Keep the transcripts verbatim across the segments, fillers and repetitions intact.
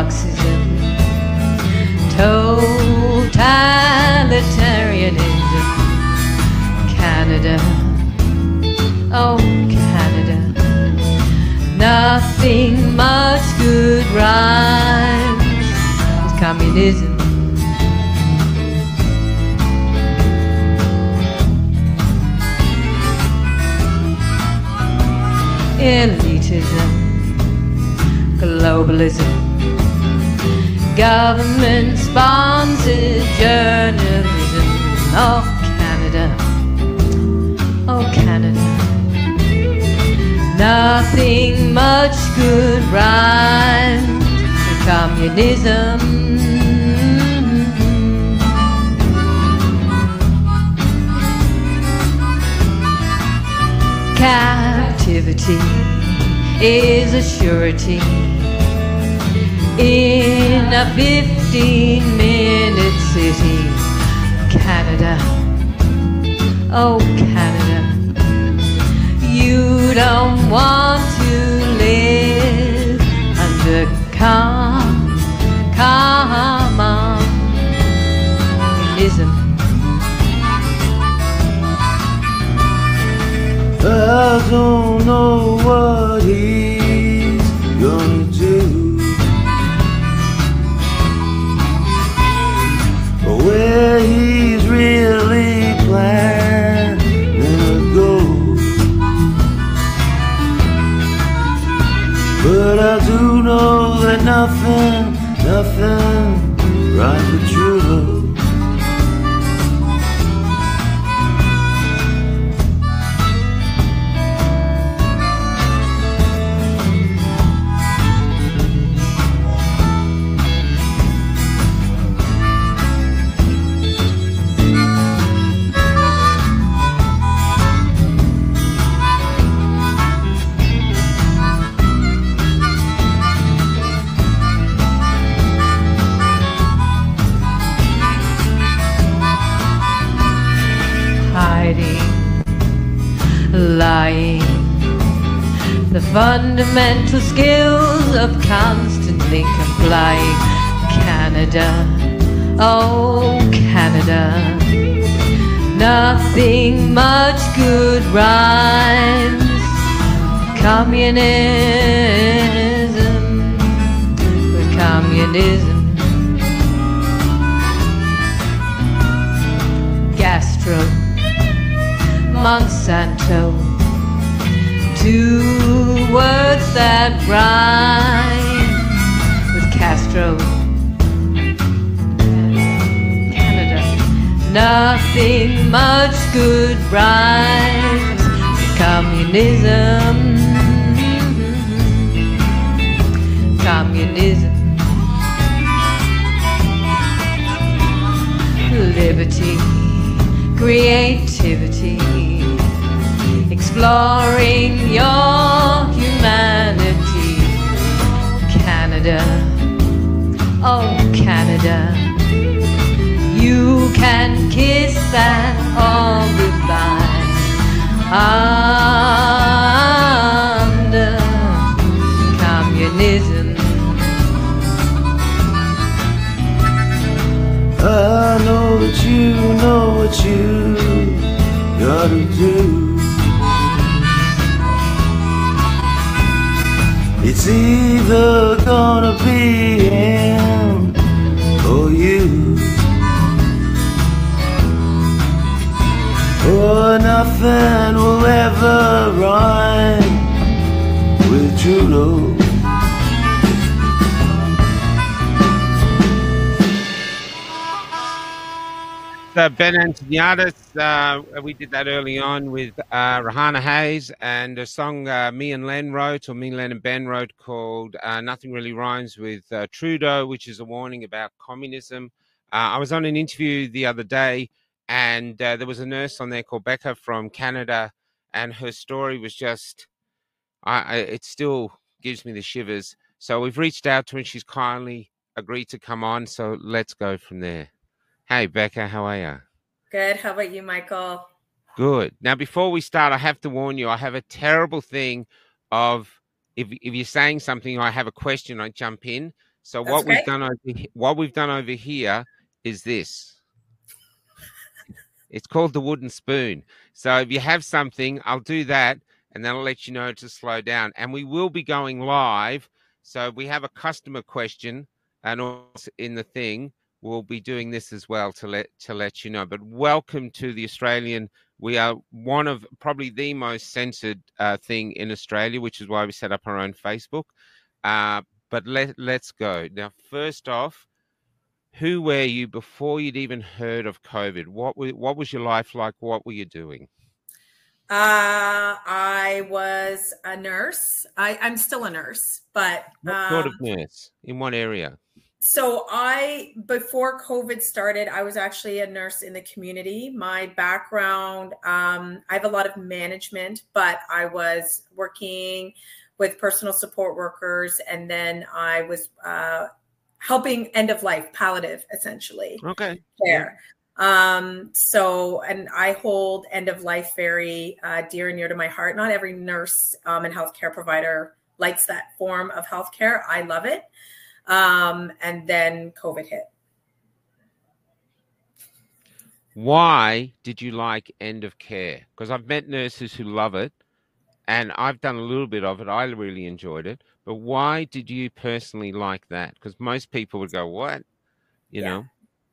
Marxism, totalitarianism, Canada, oh Canada, nothing much good rhymes with communism. Elitism, globalism, government-sponsored journalism. Oh, Canada, oh, Canada, nothing much good rhymes with communism. Captivity is a surety in a fifteen-minute city. Canada, oh Canada, you don't want to live under com, communism. I don't know what he's gonna do, or where he's really planning to go. But I do know that nothing, nothing rhymes with true love. Lying, the fundamental skills of constantly complying. Canada, oh Canada, nothing much good rhymes. Communism, with communism. Gastro, Monsanto, two words that rhyme with Castro. Canada, nothing much good rhymes with communism. Communism. Liberty, creativity, exploring your humanity. Canada, oh Canada, you can kiss that all goodbye under communism. I know that you know what you gotta do. It's either gonna be him or you, or nothing will ever rhyme with Trudeau. Uh, Ben Antoniadis, uh, we did that early on with uh, Rahana Hayes, and a song uh, me and Len wrote, or me, Len and Ben wrote, called uh, Nothing Really Rhymes with uh, Trudeau, which is a warning about communism. Uh, I was on an interview the other day, and uh, there was a nurse on there called Becca from Canada, and her story was just, I, I, it still gives me the shivers. So we've reached out to her, and she's kindly agreed to come on, so let's go from there. Hey, Becca, how are you? Good. How about you, Michael? Good. Now, before we start, I have to warn you, I have a terrible thing of if if you're saying something, I have a question, I jump in. So That's what okay. we've done over he- what we've done over here is this. It's called the wooden spoon. So if you have something, I'll do that, and then I'll let you know to slow down. And we will be going live. So we have a customer question, and also in the thing, we'll be doing this as well to let to let you know. But welcome to the Australian. We are one of probably the most censored uh, thing in Australia, which is why we set up our own Facebook. Uh, but let let's go now. First off, who were you before you'd even heard of COVID? What were, what was your life like? What were you doing? Uh, I was a nurse. I, I'm still a nurse, but What sort of um, nurse? In what area? so I, before COVID started, I was actually a nurse in the community. My background, um, I have a lot of management, but I was working with personal support workers, and then I was uh, helping end of life, palliative, essentially, Okay. care. Um, so, and I hold end of life very uh, dear and near to my heart. Not every nurse um, and healthcare provider likes that form of healthcare. I love it. Um, and then COVID hit. Why did you like end of care? Because I've met nurses who love it, and I've done a little bit of it. I really enjoyed it. But why did you personally like that? Because most people would go, what? You Yeah. know?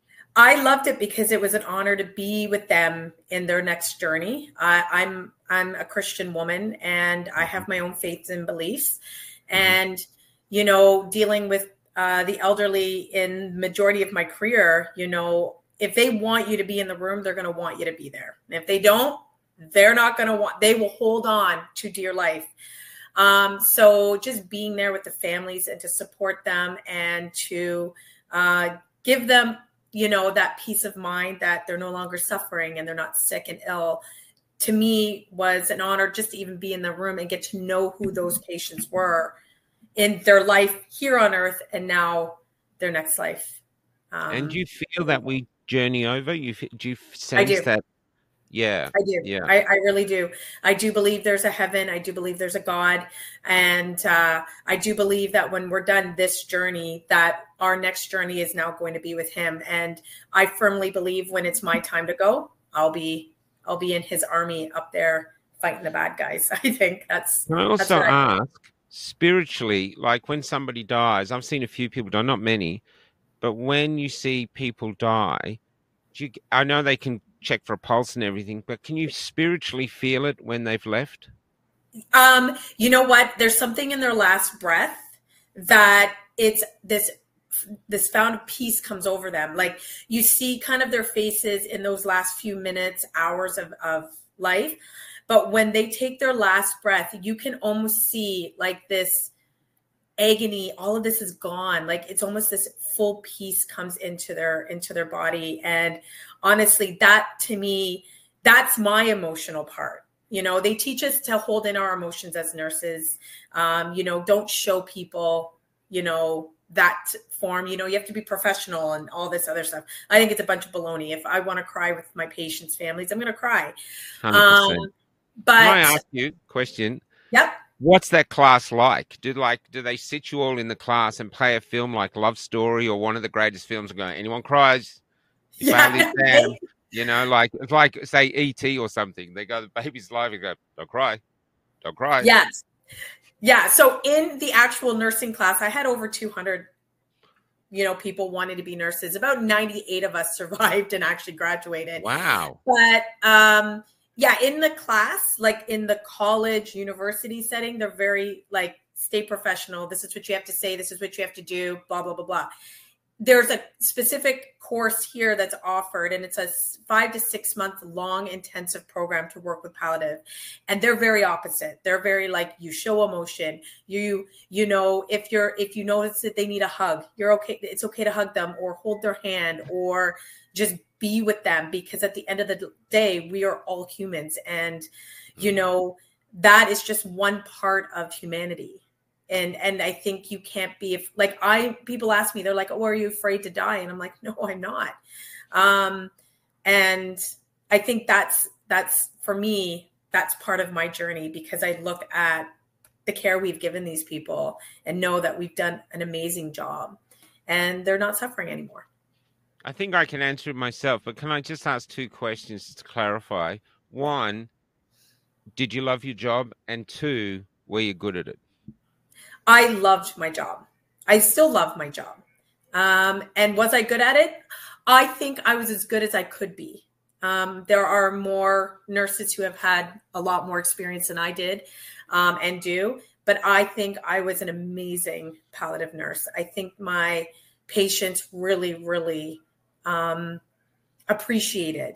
I loved it because it was an honor to be with them in their next journey. I, I'm I'm a Christian woman, and I have my own faiths and beliefs. And, you know, dealing with uh, the elderly in majority of my career, you know, if they want you to be in the room, they're going to want you to be there. And if they don't, they're not going to want, they will hold on to dear life. Um, so just being there with the families and to support them and to uh, give them, you know, that peace of mind that they're no longer suffering and they're not sick and ill, to me was an honor just to even be in the room and get to know who those patients were in their life here on earth and now their next life. Um, and do you feel that we journey over? You do you sense I do. that? Yeah, I do. Yeah, I, I really do. I do believe there's a heaven. I do believe there's a God. And uh, I do believe that when we're done this journey, that our next journey is now going to be with him. And I firmly believe when it's my time to go, I'll be I'll be in his army up there fighting the bad guys. I think that's. Can I also that's what I think. ask, spiritually, like when somebody dies, I've seen a few people die, not many, but when you see people die, do you, I know they can check for a pulse and everything, but can you spiritually feel it when they've left? Um, you know what? There's something in their last breath that it's this this found peace comes over them. Like you see kind of their faces in those last few minutes, hours of, of life. But when they take their last breath, you can almost see like this agony, all of this is gone. Like it's almost this full peace comes into their into their body. And honestly, that to me, that's my emotional part. You know, they teach us to hold in our emotions as nurses. Um, you know, don't show people, you know, that form. You know, you have to be professional and all this other stuff. I think it's a bunch of baloney. If I want to cry with my patients' families, I'm going to cry. one hundred percent. Um, but Can I ask you a question? Yep. What's that class like? Do like do they sit you all in the class and play a film like Love Story or one of the greatest films and go, anyone cries? You Yeah. fail this down. You know, like it's like say E T or something. They go, the baby's alive, and go, don't cry. Don't cry. Yes. Yeah. So in the actual nursing class, I had over two hundred, you know, people wanted to be nurses. About ninety-eight of us survived and actually graduated. Wow. But um, yeah, in the class, like in the college, university setting, they're very like, stay professional. This is what you have to say. This is what you have to do, blah, blah, blah, blah. There's a specific course here that's offered, and it's a five to six month long intensive program to work with palliative. And they're very opposite. They're very like, you show emotion. You, you know, if you're, if you notice that they need a hug, you're okay. It's okay to hug them or hold their hand or just be with them, because at the end of the day, we are all humans. And, you know, that is just one part of humanity. And and I think you can't be, if, like I, people ask me, they're like, oh, are you afraid to die? And I'm like, no, I'm not. Um, and I think that's, that's for me, that's part of my journey, because I look at the care we've given these people and know that we've done an amazing job. and they're not suffering anymore. I think I can answer it myself, but can I just ask two questions to clarify? One, did you love your job? And two, were you good at it? I loved my job. I still love my job. Um, and was I good at it? I think I was as good as I could be. Um, there are more nurses who have had a lot more experience than I did um, and do, but I think I was an amazing palliative nurse. I think my patients really, really um, appreciated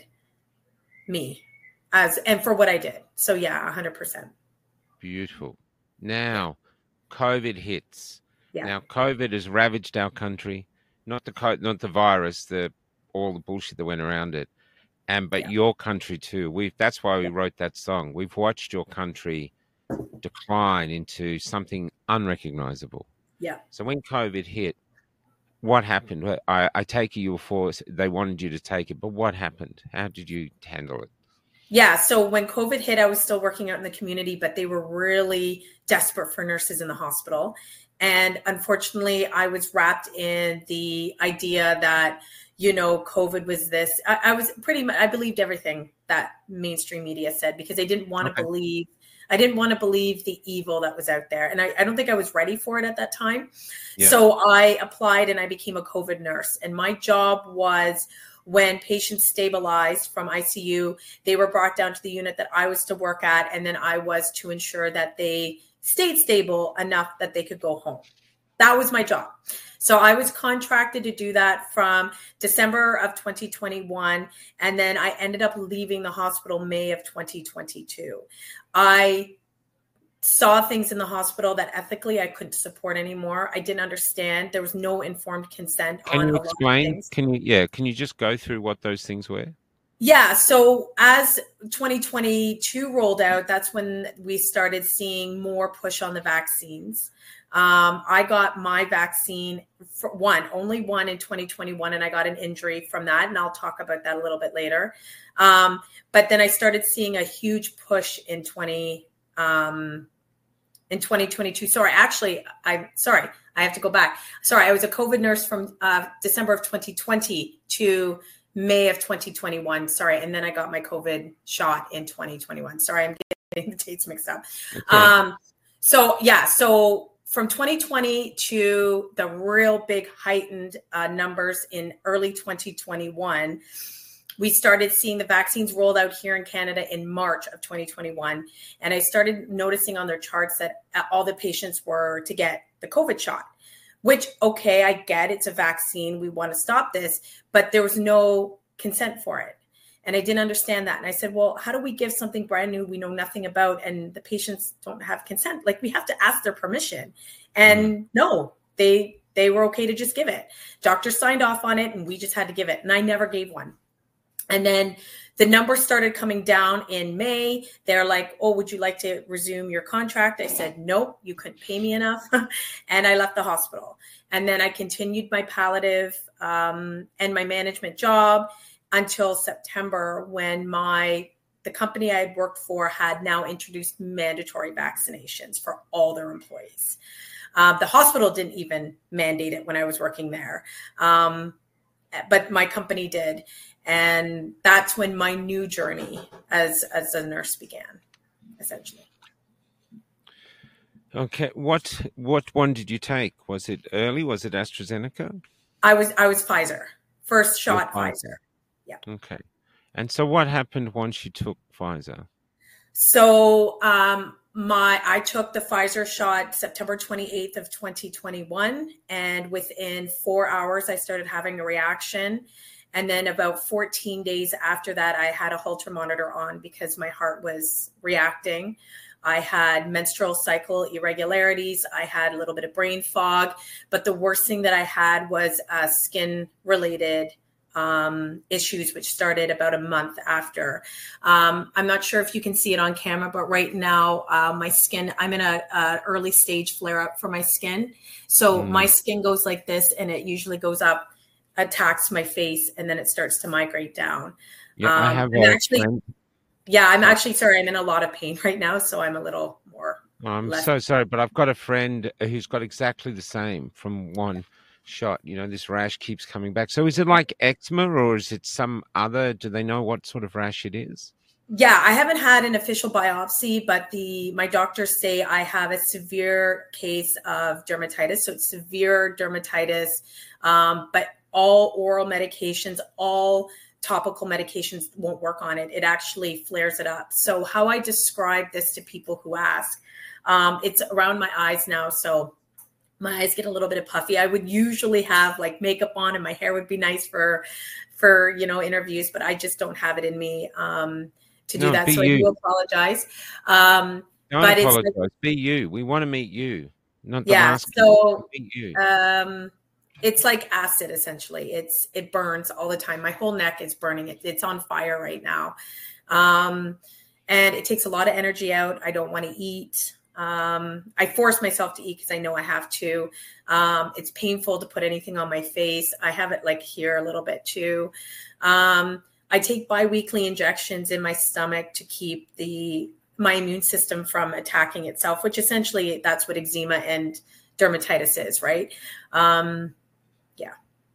me as and for what I did. So yeah, one hundred percent. Beautiful. Now, COVID hits. Yeah. Now, COVID has ravaged our country. Not the co- not the virus, the all the bullshit that went around it, and but Yeah. your country too. We that's why we wrote that song. We've watched your country decline into something unrecognizable. Yeah. So when COVID hit, what happened? I, I take it you were forced. They wanted you to take it, but what happened? How did you handle it? Yeah. So when COVID hit, I was still working out in the community, but they were really desperate for nurses in the hospital. And unfortunately, I was wrapped in the idea that, you know, COVID was this. I, I was pretty much, I believed everything that mainstream media said because I didn't want to Okay. believe, I didn't want to believe the evil that was out there. And I, I don't think I was ready for it at that time. Yeah. So I applied and I became a COVID nurse. And my job was when patients stabilized from I C U, they were brought down to the unit that I was to work at. And then I was to ensure that they stayed stable enough that they could go home. That was my job. So I was contracted to do that from December of twenty twenty-one. And then I ended up leaving the hospital May of twenty twenty-two. I saw things in the hospital that ethically I couldn't support anymore. I didn't understand. There was no informed consent on Can you a lot of explain? things. Can you yeah? Can you just go through what those things were? Yeah. So as twenty twenty-two rolled out, that's when we started seeing more push on the vaccines. Um, I got my vaccine for one, only one in twenty twenty-one, and I got an injury from that. And I'll talk about that a little bit later. Um, but then I started seeing a huge push in twenty, um, in twenty twenty-two. Sorry, actually, I'm sorry. I have to go back. Sorry, I was a COVID nurse from uh, December of twenty twenty to May of twenty twenty-one. Sorry. And then I got my COVID shot in twenty twenty-one. Sorry, I'm getting the dates mixed up. Okay. Um, so yeah, so from twenty twenty to the real big heightened uh, numbers in early twenty twenty-one, we started seeing the vaccines rolled out here in Canada in March of twenty twenty-one. And I started noticing on their charts that all the patients were to get the COVID shot. Which, okay, I get it's a vaccine. We want to stop this, but there was no consent for it. And I didn't understand that. And I said, well, how do we give something brand new we know nothing about and the patients don't have consent? Like we have to ask their permission. And mm. no, they they were okay to just give it. Doctors signed off on it and we just had to give it. And I never gave one. And then the numbers started coming down in May. They're like, oh, would you like to resume your contract? I said, nope, you couldn't pay me enough. And I left the hospital. And then I continued my palliative um, and my management job until September when my the company I had worked for had now introduced mandatory vaccinations for all their employees. Uh, the hospital didn't even mandate it when I was working there. Um, but my company did. And that's when my new journey as as a nurse began, essentially. Okay. What what one did you take? Was it early? Was it AstraZeneca? I was I was Pfizer. First shot Pfizer. Pfizer. Yeah. Okay. And so what happened once you took Pfizer? So um my I took the Pfizer shot September twenty-eighth of twenty twenty-one. And within four hours I started having a reaction. And then about fourteen days after that, I had a Holter monitor on because my heart was reacting. I had menstrual cycle irregularities. I had a little bit of brain fog. But the worst thing that I had was uh, skin-related um, issues, which started about a month after. Um, I'm not sure if you can see it on camera, but right now, uh, my skin, I'm in a, a early stage flare-up for my skin. So mm. my skin goes like this, and it usually goes up, attacks my face, and then it starts to migrate down. Yeah, um, I have a actually, friend. Yeah, I'm actually sorry. I'm in a lot of pain right now, so I'm a little more. I'm less- so sorry, but I've got a friend who's got exactly the same from one shot, you know, this rash keeps coming back. So is it like eczema or is it some other, do they know what sort of rash it is? Yeah, I haven't had an official biopsy, but the my doctors say I have a severe case of dermatitis. So it's severe dermatitis, um, but all oral medications, all topical medications won't work on it. It actually flares it up. So how I describe this to people who ask, um, it's around my eyes now. So my eyes get a little bit of puffy. I would usually have like makeup on and my hair would be nice for, for, you know, interviews, but I just don't have it in me. Um, to do No, that. be So you. I do apologize. Um, Don't but apologize. it's, be you. We want to meet you, not the yeah, mask. so Be you. um, it's like acid, essentially. It's, it burns all the time. My whole neck is burning. It, it's on fire right now. Um, and it takes a lot of energy out. I don't want to eat. Um, I force myself to eat because I know I have to. Um, it's painful to put anything on my face. I have it like here a little bit too. Um, I take biweekly injections in my stomach to keep the my immune system from attacking itself, which essentially that's what eczema and dermatitis is, right? Um, yeah.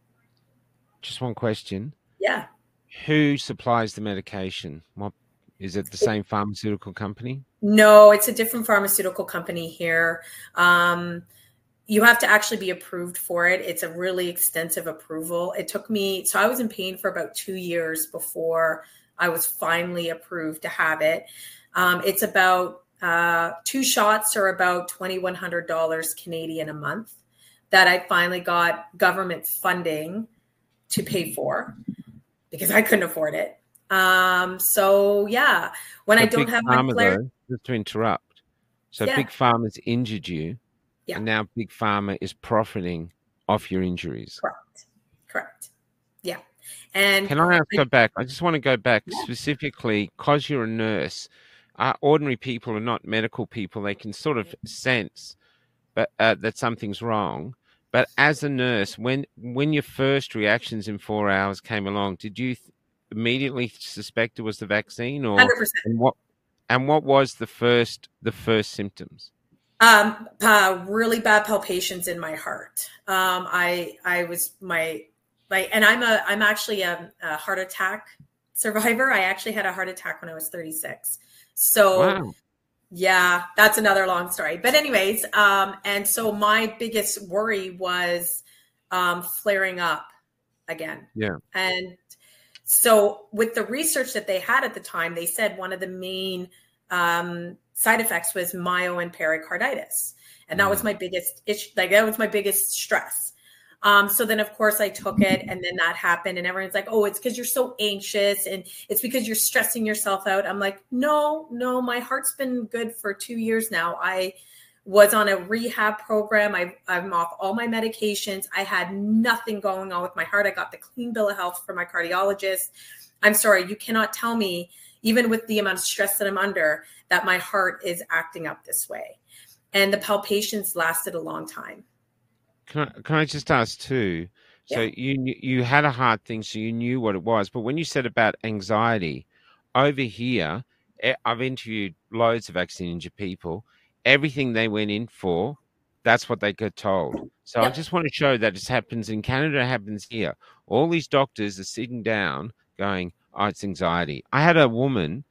Just one question. Yeah. Who supplies the medication? What is it? The same pharmaceutical company? No, it's a different pharmaceutical company here. Um, You have to actually be approved for it. It's a really extensive approval. It took me, so I was in pain for about two years before I was finally approved to have it. Um, it's about uh, two shots are about twenty-one hundred dollars Canadian a month that I finally got government funding to pay for because I couldn't afford it. Um, so yeah, when So I don't Big have Pharma, my flare, though, just to interrupt. So Yeah. Big Pharma's injured you. Yeah. And now Big Pharma is profiting off your injuries. correct, correct. Yeah. And Can I ask, I- go back? I just want to go back Yeah. specifically because you're a nurse. Uh, ordinary people are not medical people. They can sort of sense but, uh, that something's wrong. But as a nurse, when when your first reactions in four hours came along, did you th- immediately suspect it was the vaccine, or one hundred percent. and what and what was the first the first symptoms? Um, uh, really bad palpitations in my heart. Um, I, I was my, like, and I'm a, I'm actually a, a heart attack survivor. I actually had a heart attack when I was thirty-six. So Wow. yeah, that's another long story. But anyways, um, and so my biggest worry was, um, flaring up again. Yeah. And so with the research that they had at the time, they said one of the main, um, side effects was myo and pericarditis. And that was my biggest issue. Like that was my biggest stress. Um, so then of course I took it and then that happened and everyone's like, oh, it's because you're so anxious and it's because you're stressing yourself out. I'm like, no, no, my heart's been good for two years now. I was on a rehab program. I, I'm off all my medications. I had nothing going on with my heart. I got the clean bill of health from my cardiologist. I'm sorry, you cannot tell me, even with the amount of stress that I'm under, that my heart is acting up this way. And the palpitations lasted a long time. Can I, can I just ask too? So Yeah. you knew- you had a heart thing, so you knew what it was. But when you said about anxiety, over here, eh, I've interviewed loads of vaccine injured people. Everything they went in for, that's what they got told. So I Yep. just want to show that it happens in Canada, it happens here. All these doctors are sitting down going, oh, it's anxiety. I had a woman,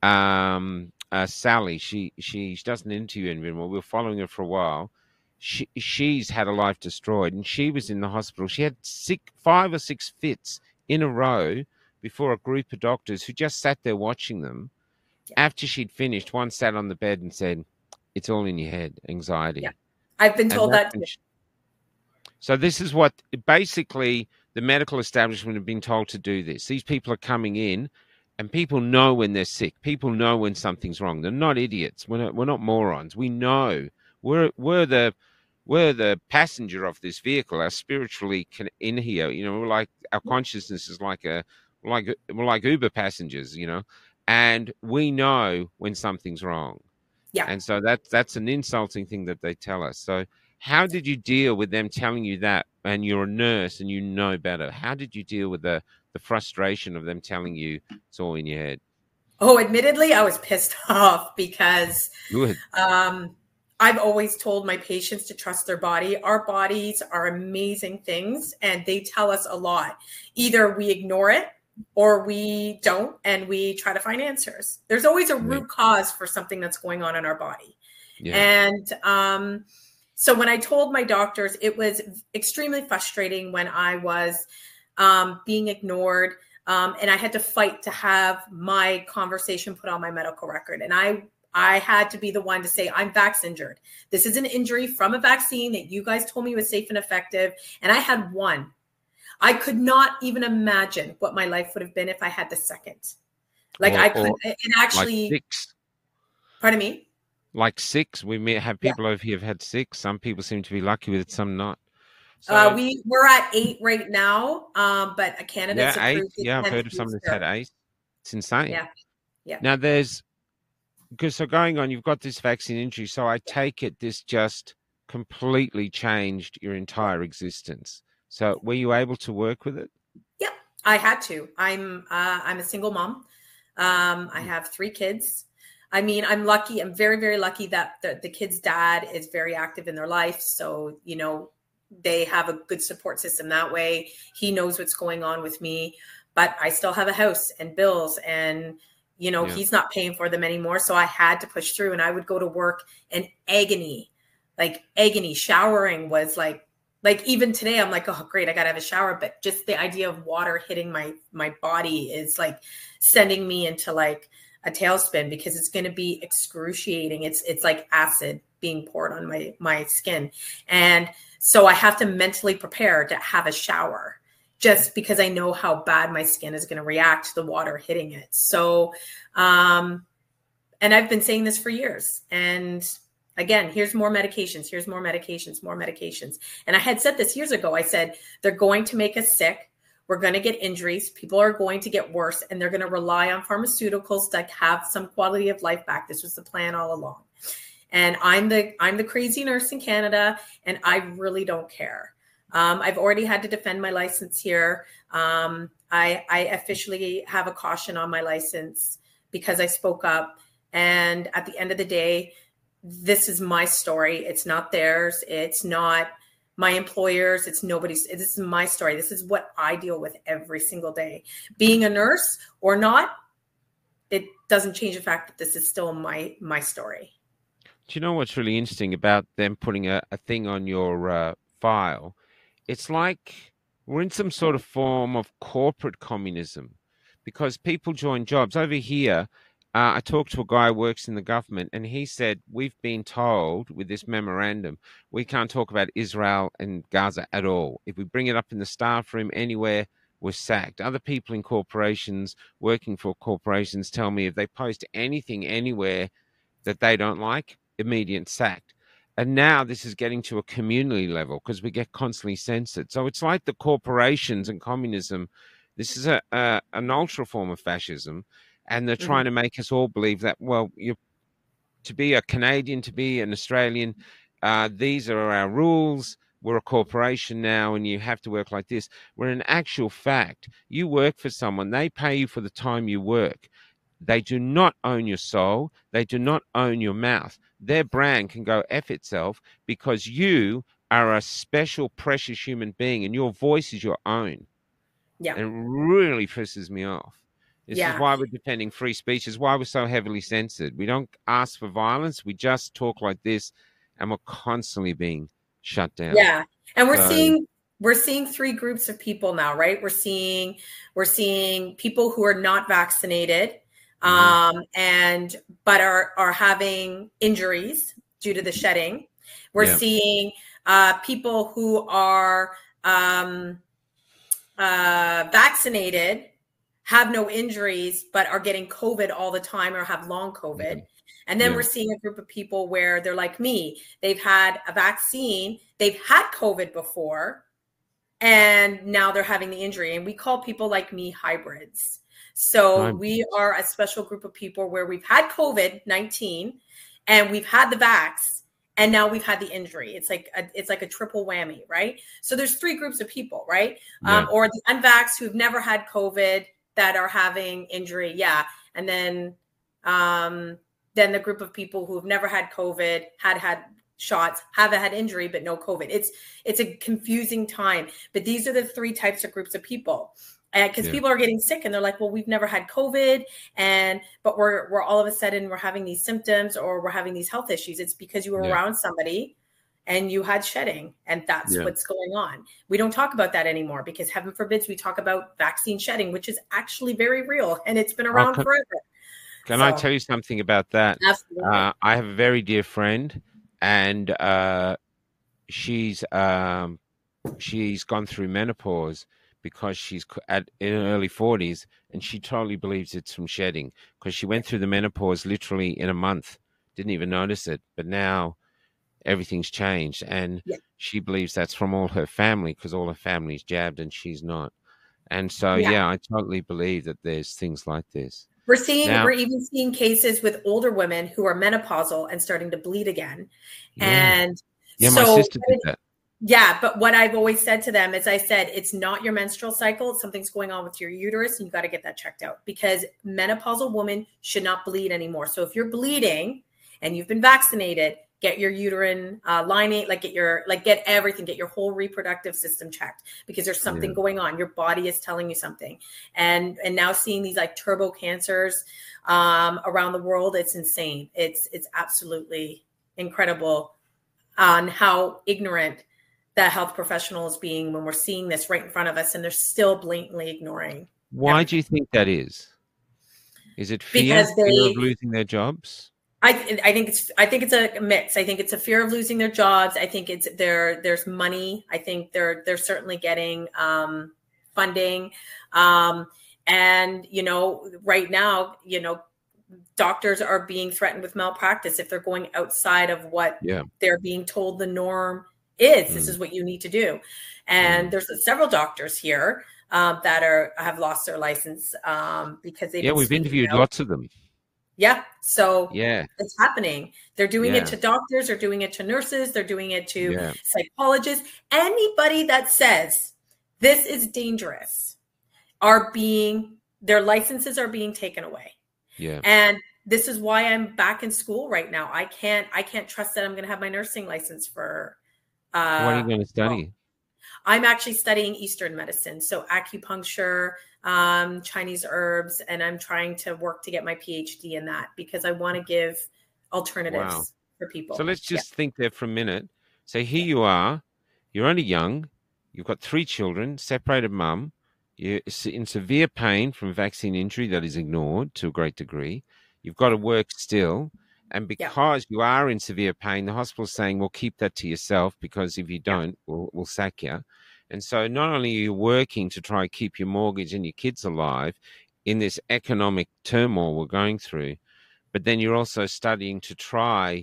um, uh, Sally, she, she, she doesn't interview anymore. We were following her for a while. She, she's had a life destroyed and she was in the hospital. She had six, five or six fits in a row before a group of doctors who just sat there watching them. Yeah. After she'd finished, one sat on the bed and said, it's all in your head, anxiety. Yeah. I've been And told that's that. when she- So this is what basically the medical establishment have been told to do this. These people are coming in and people know when they're sick. People know when something's wrong. They're not idiots. We're not, we're not morons. We know. We're, we're the we're the passenger of this vehicle. Our spiritually can in here, you know, we're like our consciousness is like a like we're like Uber passengers, you know, and we know when something's wrong. Yeah. And so that's that's an insulting thing that they tell us. So how did you deal with them telling you that, and you're a nurse and you know better? How did you deal with the the frustration of them telling you it's all in your head? Oh, admittedly, I was pissed off because Good. um, I've always told my patients to trust their body. Our bodies are amazing things, and they tell us a lot. Either we ignore it or we don't, and we try to find answers. There's always a root Yeah. cause for something that's going on in our body. Yeah. And um, so when I told my doctors, it was extremely frustrating when I was um, being ignored. Um, and I had to fight to have my conversation put on my medical record. And I I had to be the one to say, I'm vax injured. This is an injury from a vaccine that you guys told me was safe and effective. And I had one. I could not even imagine what my life would have been if I had the second. Like Or- I could, or it actually, Like six. pardon me? Like six. We may have Yeah. people over here have had six. Some people seem to be lucky with it, some not. So, uh, we, we're at eight right now, um, but Canada's yeah, eight. approved the Yeah, I've tenth heard of someone that's had booster. eight. It's insane. Yeah. Yeah. Now there's, because so going on, you've got this vaccine injury. So I take it this just completely changed your entire existence. So were you able to work with it? Yeah, I had to. I'm uh, I'm a single mom. Um, I have three kids. I mean, I'm lucky. I'm very, very lucky that the, the kid's dad is very active in their life. So, you know, they have a good support system that way. He knows what's going on with me, but I still have a house and bills, and, you know, Yeah. he's not paying for them anymore. So I had to push through, and I would go to work in agony, like agony. Showering was like, like even today, I'm like, oh, great, I got to have a shower. But just the idea of water hitting my, my body is like sending me into like a tailspin, because it's going to be excruciating. It's, it's like acid being poured on my, my skin. And so I have to mentally prepare to have a shower, just because I know how bad my skin is going to react to the water hitting it. So, um, and I've been saying this for years. And again, here's more medications, here's more medications, more medications. And I had said this years ago. I said, they're going to make us sick. We're going to get injuries. People are going to get worse, and they're going to rely on pharmaceuticals to have some quality of life back. This was the plan all along. And I'm the, I'm the crazy nurse in Canada, and I really don't care. Um, I've already had to defend my license here. Um, I, I officially have a caution on my license because I spoke up. And at the end of the day, this is my story. It's not theirs. It's not my employers. It's nobody's. This is my story. This is what I deal with every single day. Being a nurse or not, it doesn't change the fact that this is still my, my story. Do you know what's really interesting about them putting a, a thing on your uh, file? It's like we're in some sort of form of corporate communism, because people join jobs. Over here, uh, I talked to a guy who works in the government, and he said, we've been told with this memorandum, we can't talk about Israel and Gaza at all. If we bring it up in the staff room anywhere, we're sacked. Other people in corporations, working for corporations, tell me if they post anything anywhere that they don't like, immediate sacked. And now this is getting to a community level, because we get constantly censored. So it's like the corporations and communism. This is a, a an ultra form of fascism, and they're trying Mm-hmm. to make us all believe that, well, you to be a Canadian, to be an Australian, uh, these are our rules. We're a corporation now, and you have to work like this. Where in actual fact, you work for someone, they pay you for the time you work. They do not own your soul. They do not own your mouth. Their brand can go F itself, because you are a special, precious human being, and your voice is your own. Yeah. And it really pisses me off. This Yeah. is why we're defending free speech. This is why we're so heavily censored. We don't ask for violence. We just talk like this, and we're constantly being shut down. Yeah. And we're So- seeing we're seeing three groups of people now, right? We're seeing we're seeing people who are not vaccinated, um, and but are are having injuries due to the shedding. We're Yeah. seeing uh, people who are um, uh, vaccinated, have no injuries, but are getting COVID all the time or have long COVID. Mhm. And then Yeah. we're seeing a group of people where they're like me. They've had a vaccine, they've had COVID before, and now they're having the injury. And we call people like me hybrids. So Hybrids. we are a special group of people where we've had COVID nineteen and we've had the vax, and now we've had the injury. It's like a, it's like a triple whammy, right? So there's three groups of people, right? Yeah. Um, or the unvaxxed who've never had COVID that are having injury. Yeah. And then um, than the group of people who have never had COVID, had had shots, have had injury, but no COVID. It's it's a confusing time. But these are the three types of groups of people. Because yeah. people are getting sick and they're like, well, we've never had COVID, and but we're we're all of a sudden we're having these symptoms or we're having these health issues. It's because you were yeah. around somebody and you had shedding, and that's yeah. what's going on. We don't talk about that anymore because heaven forbids we talk about vaccine shedding, which is actually very real and it's been around can, forever. Can so, I tell you something about that? Absolutely. Uh, I have a very dear friend, and uh, she's um, she's gone through menopause because she's at in her early forties, and she totally believes it's from shedding because she went through the menopause literally in a month, didn't even notice it. But now everything's changed, and yeah. she believes that's from all her family because all her family's jabbed and she's not. And so, yeah. yeah, I totally believe that there's things like this. We're seeing, now, we're even seeing cases with older women who are menopausal and starting to bleed again. Yeah. And yeah, so, my sister did that. Yeah, but what I've always said to them is I said, it's not your menstrual cycle. Something's going on with your uterus and you got to get that checked out because menopausal women should not bleed anymore. So if you're bleeding and you've been vaccinated, get your uterine uh, lining, like get your, like get everything, get your whole reproductive system checked because there's something yeah. going on. Your body is telling you something. And, and now seeing these like turbo cancers um, around the world, it's insane. It's, it's absolutely incredible on how ignorant that health professionals being when we're seeing this right in front of us and they're still blatantly ignoring. Why everything. Do you think that is? Is it fear, because they, fear of losing their jobs? I I think it's I think it's a mix. I think it's a fear of losing their jobs. I think it's there. There's money. I think they're they're certainly getting um, funding, um, and you know right now you know doctors are being threatened with malpractice if they're going outside of what yeah. they're being told the norm is. This mm. is what you need to do. And mm. there's several doctors here um, that are have lost their license um, because they yeah we've interviewed out. lots of them. Yeah, so yeah, it's happening. They're doing yeah. it to doctors, they're doing it to nurses, they're doing it to yeah. psychologists. Anybody that says this is dangerous are being their licenses are being taken away. Yeah, and this is why I'm back in school right now. I can't I can't trust that I'm going to have my nursing license for. Uh, what are you going to study? Well, I'm actually studying Eastern medicine, so acupuncture, um, Chinese herbs, and I'm trying to work to get my P H D in that because I want to give alternatives wow. for people. So let's just yeah. think there for a minute. So here you are, you're only young, you've got three children, separated mum, you're in severe pain from vaccine injury that is ignored to a great degree. You've got to work still. And because yeah. you are in severe pain, the hospital's saying, well, keep that to yourself because if you don't, yeah. we'll, we'll sack you. And so not only are you working to try and keep your mortgage and your kids alive in this economic turmoil we're going through, but then you're also studying to try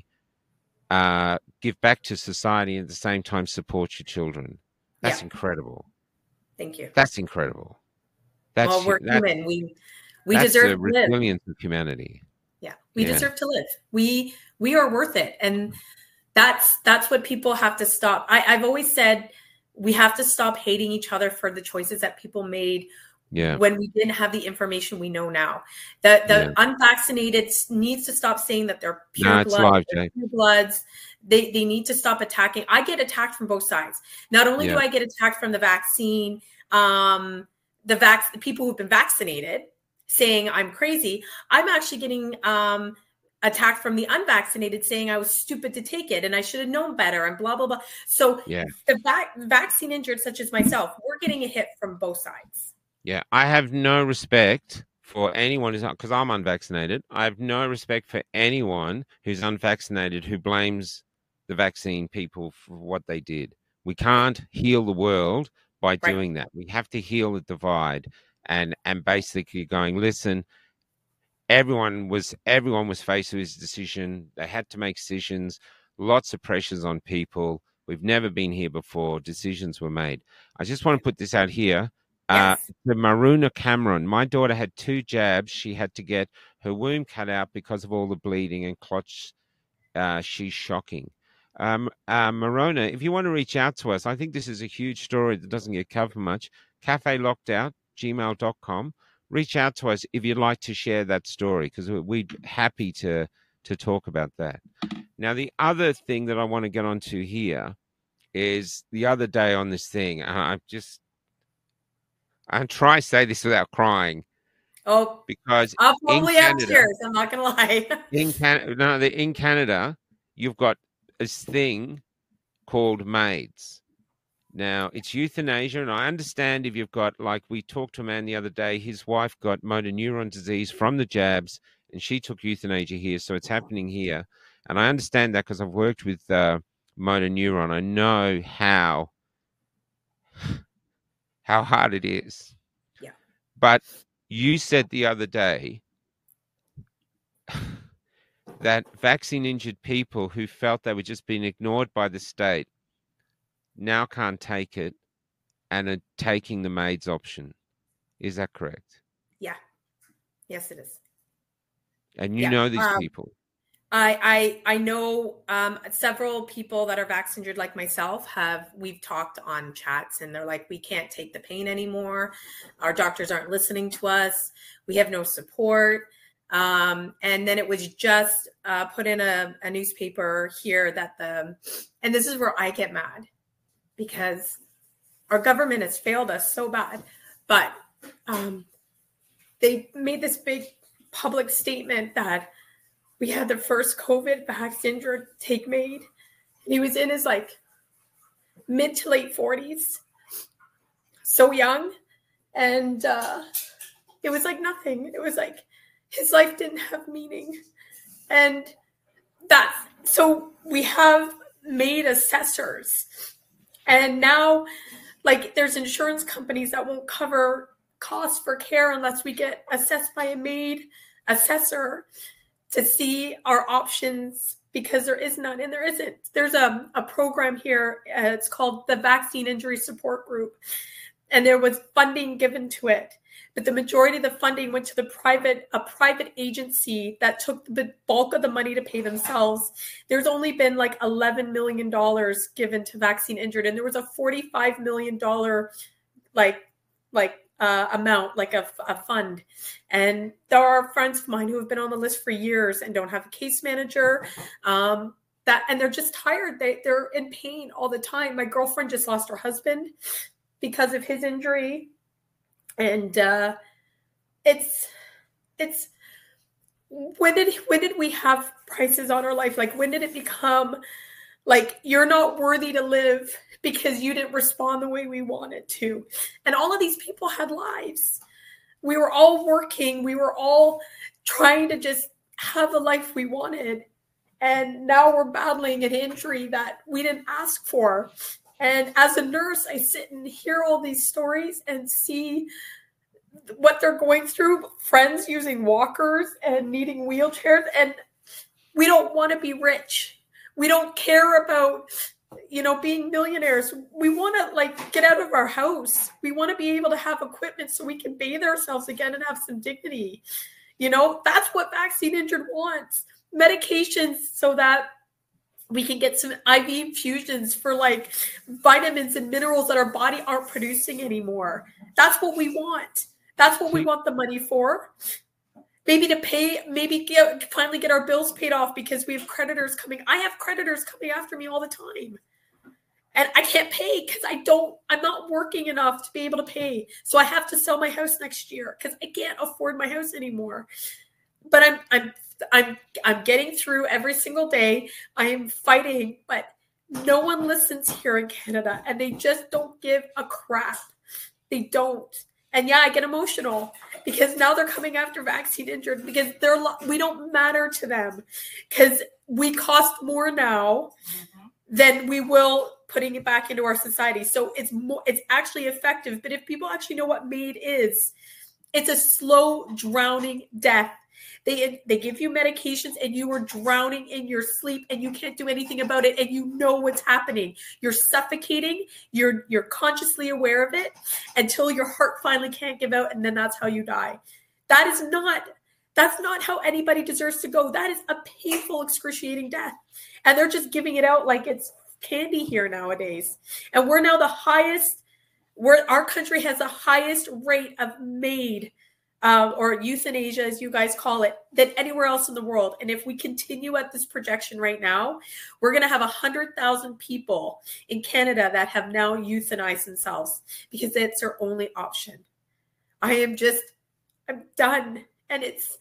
uh, give back to society and at the same time support your children. That's yeah. incredible. Thank you. That's incredible. That's, well, we're that, human. We, we that's deserve the to live. resilience of humanity. Yeah, we yeah. deserve to live. We we are worth it, and that's that's what people have to stop. I, I've always said we have to stop hating each other for the choices that people made yeah. when we didn't have the information we know now. The the yeah. unvaccinated needs to stop saying that they're pure no, blood, live, they're pure bloods. They they need to stop attacking. I get attacked from both sides. Not only yeah. do I get attacked from the vaccine, um, the vac the people who've been vaccinated, saying I'm crazy, I'm actually getting um, attacked from the unvaccinated saying I was stupid to take it and I should have known better and blah, blah, blah. So yeah. the vac- vaccine injured such as myself, we're getting a hit from both sides. Yeah, I have no respect for anyone who's not, because I'm unvaccinated. I have no respect for anyone who's unvaccinated who blames the vaccine people for what they did. We can't heal the world by right. doing that. We have to heal the divide. And and basically going, listen, everyone was everyone was faced with this decision. They had to make decisions. Lots of pressures on people. We've never been here before. Decisions were made. I just want to put this out here. Yes. Uh, the Maruna Cameron, my daughter had two jabs. She had to get her womb cut out because of all the bleeding and clots. Uh, she's shocking. Um, uh, Marona, if you want to reach out to us, I think this is a huge story that doesn't get covered much. Cafe Locked Out. gmail dot com. Reach out to us if you'd like to share that story because we'd be happy to to talk about that. Now, the other thing that I want to get onto here is the other day on this thing, and I just, I try to say this without crying. Oh, because I'll probably have Canada, tears. I'm not gonna lie. in Canada, no, in Canada, you've got this thing called MAIDS. Now, it's euthanasia, and I understand if you've got, like, we talked to a man the other day, his wife got motor neuron disease from the jabs, and she took euthanasia here, so it's happening here. And I understand that because I've worked with uh, motor neuron. I know how how hard it is. Yeah. But you said the other day that vaccine-injured people who felt they were just being ignored by the state now can't take it and are taking the MAIDS option. Is that correct? Yeah. Yes, it is. And you yeah. know these um, people. I I I know um, several people that are vaccine injured like myself have, we've talked on chats and they're like, we can't take the pain anymore. Our doctors aren't listening to us. We have no support. Um, and then it was just uh, put in a, a newspaper here that the, and this is where I get mad because our government has failed us so bad, but um, they made this big public statement that we had the first COVID vaccine injured take made. And he was in his like mid to late forties, so young. And uh, it was like nothing. It was like his life didn't have meaning. And that, so we have made assessors. And now, like, there's insurance companies that won't cover costs for care unless we get assessed by a MAID assessor to see our options, because there is none and there isn't. There's a, a program here. Uh, it's called the Vaccine Injury Support Group. And there was funding given to it. But the majority of the funding went to the private, a private agency that took the bulk of the money to pay themselves. There's only been like eleven million dollars given to vaccine injured. And there was a forty-five million dollars like, like, Uh, amount, like a, a fund. And there are friends of mine who have been on the list for years and don't have a case manager. Um, that and they're just tired. They, they're in pain all the time. My girlfriend just lost her husband because of his injury. And uh, it's, it's, when did, when did we have prices on our life? Like, when did it become like, you're not worthy to live because you didn't respond the way we wanted to? And all of these people had lives. We were all working. We were all trying to just have the life we wanted. And now we're battling an injury that we didn't ask for. And as a nurse, I sit and hear all these stories and see what they're going through. Friends using walkers and needing wheelchairs. And we don't want to be rich. We don't care about, you know, being millionaires. We want to like get out of our house. We want to be able to have equipment so we can bathe ourselves again and have some dignity. You know, that's what vaccine injured wants. Medications so that we can get some I V infusions for like vitamins and minerals that our body aren't producing anymore. That's what we want. That's what we want the money for. Maybe to pay, maybe get, finally get our bills paid off because we have creditors coming. I have creditors coming after me all the time. And I can't pay because I don't, I'm not working enough to be able to pay. So I have to sell my house next year because I can't afford my house anymore. But I'm, I'm, I'm, I'm getting through every single day. I am fighting, but no one listens here in Canada and they just don't give a crap. They don't. And yeah, I get emotional because now they're coming after vaccine injured because they're we don't matter to them because we cost more now mm-hmm. than we will putting it back into our society. So it's more, it's actually effective. But if people actually know what MAID is, it's a slow drowning death. They they give you medications and you are drowning in your sleep and you can't do anything about it and you know what's happening. You're suffocating. You're you're consciously aware of it until your heart finally can't give out and then that's how you die. That is not that's not how anybody deserves to go. That is a painful, excruciating death. And they're just giving it out like it's candy here nowadays. And we're now the highest, we're our country has the highest rate of MAID uh, or euthanasia, as you guys call it, than anywhere else in the world. And if we continue at this projection right now, we're going to have one hundred thousand people in Canada that have now euthanized themselves because it's their only option. I am just, I'm done. And it's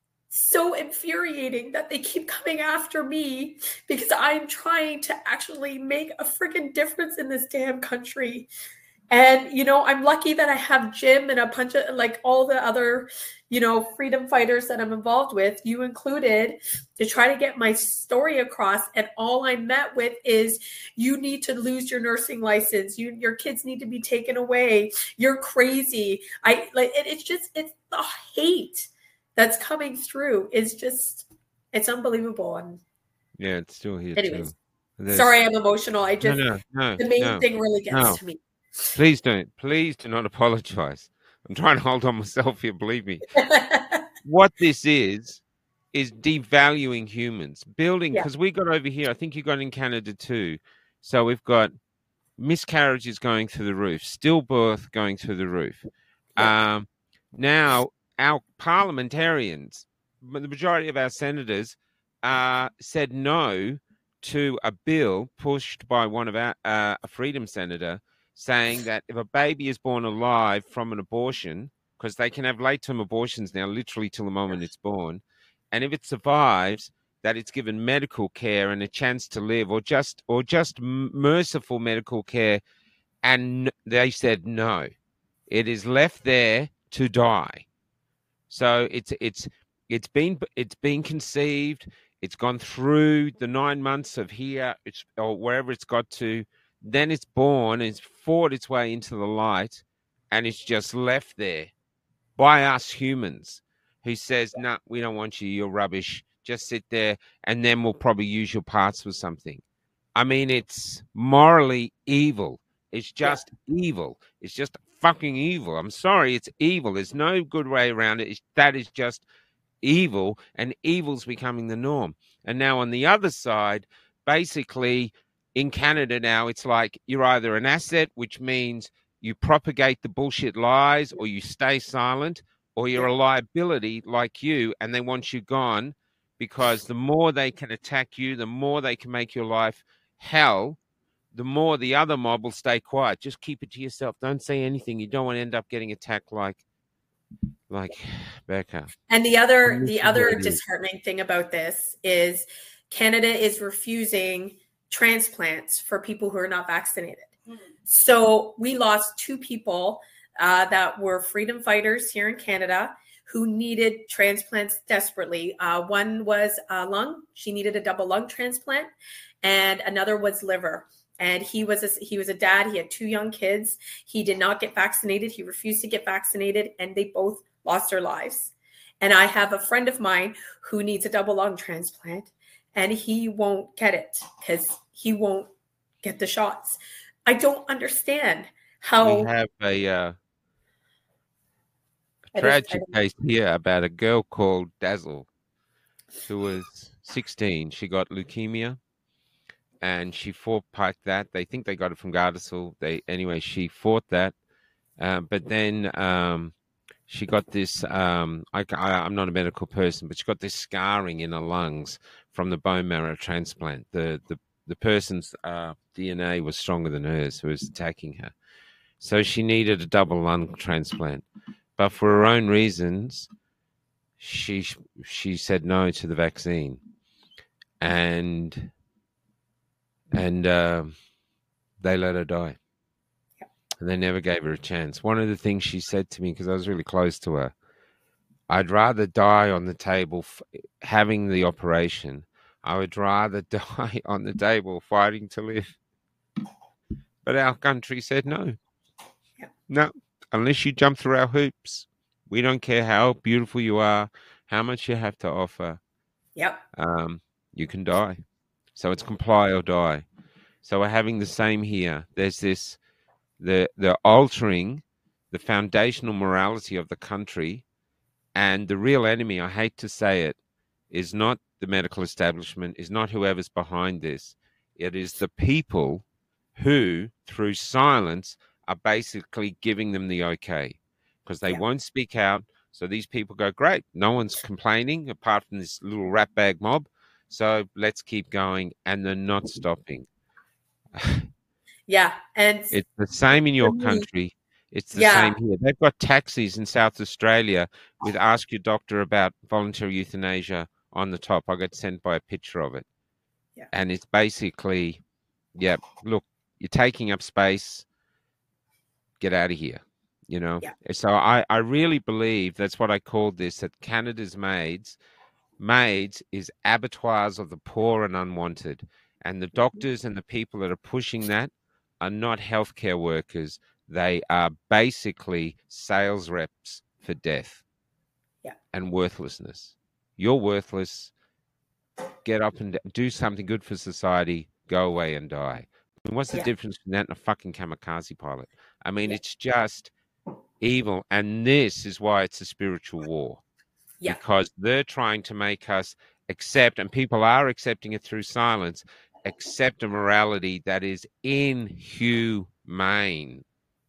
so infuriating that they keep coming after me because I'm trying to actually make a freaking difference in this damn country. And, you know, I'm lucky that I have Jim and a bunch of like all the other, you know, freedom fighters that I'm involved with, you included, to try to get my story across. And all I met with is, you need to lose your nursing license. You, your kids need to be taken away. You're crazy. I like it, it's just, it's the hate that's coming through is just, it's unbelievable. And yeah, it's still here. Anyways, too. Sorry, I'm emotional. I just, no, no, no, the main no, thing really gets no. to me. Please don't. Please do not apologize. I'm trying to hold on myself here, believe me. What this is, is devaluing humans. Building, because yeah. we got over here, I think you got in Canada too. So we've got miscarriages going through the roof, stillbirth going through the roof. Yeah. Um, now, our parliamentarians, the majority of our senators, uh, said no to a bill pushed by one of our, uh, a freedom senator, saying that if a baby is born alive from an abortion, because they can have late-term abortions now, literally till the moment it's born, and if it survives, that it's given medical care and a chance to live, or just or just merciful medical care, and they said no. It is left there to die. So it's it's it's been it's been conceived. It's gone through the nine months of here, it's or wherever it's got to. Then it's born, and it's fought its way into the light, and it's just left there by us humans, who says, no, nah, we don't want you, you're rubbish, just sit there, and then we'll probably use your parts for something. I mean, it's morally evil. It's just yeah. evil. It's just fucking evil. I'm sorry, it's evil. There's no good way around it. It's, that is just evil, and evil's becoming the norm. And now on the other side, basically, in Canada now, it's like you're either an asset, which means you propagate the bullshit lies, or you stay silent, or you're a liability like you, and they want you gone, because the more they can attack you, the more they can make your life hell, the more the other mob will stay quiet. Just keep it to yourself. Don't say anything. You don't want to end up getting attacked like like Becca. And the other the other disheartening thing about this is Canada is refusing transplants for people who are not vaccinated. Mm-hmm. So we lost two people uh, that were freedom fighters here in Canada who needed transplants desperately. Uh, one was a lung. She needed a double lung transplant, and another was liver. And he was a, he was a dad. He had two young kids. He did not get vaccinated. He refused to get vaccinated, and they both lost their lives. And I have a friend of mine who needs a double lung transplant, and he won't get it because he won't get the shots. I don't understand how. We have a, uh, a tragic case here about a girl called Dazzle, who was sixteen. She got leukemia, and she fought back that. They think they got it from Gardasil. They anyway, she fought that, uh, but then um, she got this. Um, I, I, I'm not a medical person, but she got this scarring in her lungs from the bone marrow transplant. The the the person's uh, D N A was stronger than hers, who was attacking her. So she needed a double lung transplant, but for her own reasons, she she said no to the vaccine, and and uh, they let her die. And they never gave her a chance. One of the things she said to me, because I was really close to her, I'd rather die on the table f- having the operation. I would rather die on the table fighting to live. But our country said no. Yeah. No, unless you jump through our hoops, we don't care how beautiful you are, how much you have to offer. Yep. Um, you can die. So it's comply or die. So we're having the same here. There's this, the the altering the foundational morality of the country, and the real enemy, I hate to say it, is not the medical establishment, is not whoever's behind this. It is the people who, through silence, are basically giving them the okay, because they yeah. won't speak out, So these people go, great, no one's complaining apart from this little rat bag mob. So let's keep going. And they're not stopping. Yeah. And it's the same in your country. It's the yeah. same here. They've got taxis in South Australia with Ask Your Doctor About Voluntary Euthanasia on the top. I got sent by a picture of it. Yeah. And it's basically, yeah, look, you're taking up space. Get out of here. You know, yeah. So I, I really believe that's what I called this, that Canada's maids, maids is abattoirs of the poor and unwanted. And the doctors and the people that are pushing that are not healthcare workers. They are basically sales reps for death yeah. and worthlessness. You're worthless. Get up and do something good for society. Go away and die. I mean, what's the yeah. difference between that and a fucking kamikaze pilot? I mean, yeah. it's just evil. And this is why it's a spiritual war. Yeah. Because they're trying to make us accept, and people are accepting it through silence, accept a morality that is inhumane.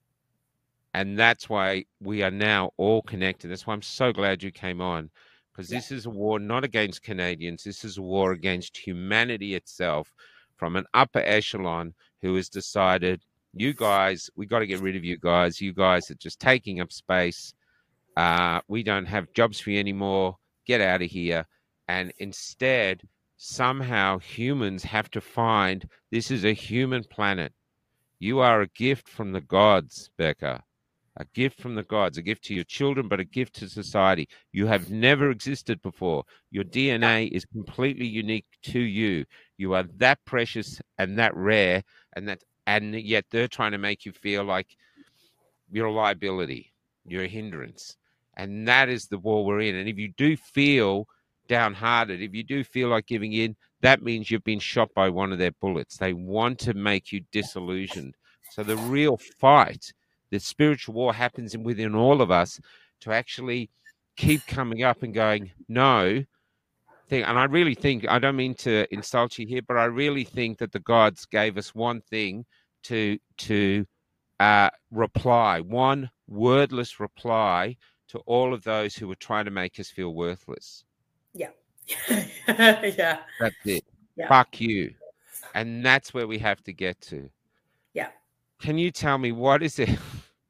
And that's why we are now all connected. That's why I'm so glad you came on, because yeah. this is a war not against Canadians. This is a war against humanity itself from an upper echelon who has decided, you guys, we got to get rid of you guys. You guys are just taking up space. Uh, we don't have jobs for you anymore. Get out of here. And instead, somehow humans have to find this is a human planet. You are a gift from the gods, Becca. A gift from the gods, a gift to your children, but a gift to society. You have never existed before. Your D N A is completely unique to you. You are that precious and that rare, and that, and yet they're trying to make you feel like you're a liability, you're a hindrance. And that is the war we're in. And if you do feel downhearted, if you do feel like giving in, that means you've been shot by one of their bullets. They want to make you disillusioned. So the real fight, the spiritual war, happens within all of us to actually keep coming up and going, no. Thing. And I really think, I don't mean to insult you here, but I really think that the gods gave us one thing to, to uh, reply, one wordless reply to all of those who were trying to make us feel worthless. Yeah. yeah. That's it. Yeah. Fuck you. And that's where we have to get to. Yeah. Can you tell me, what is it?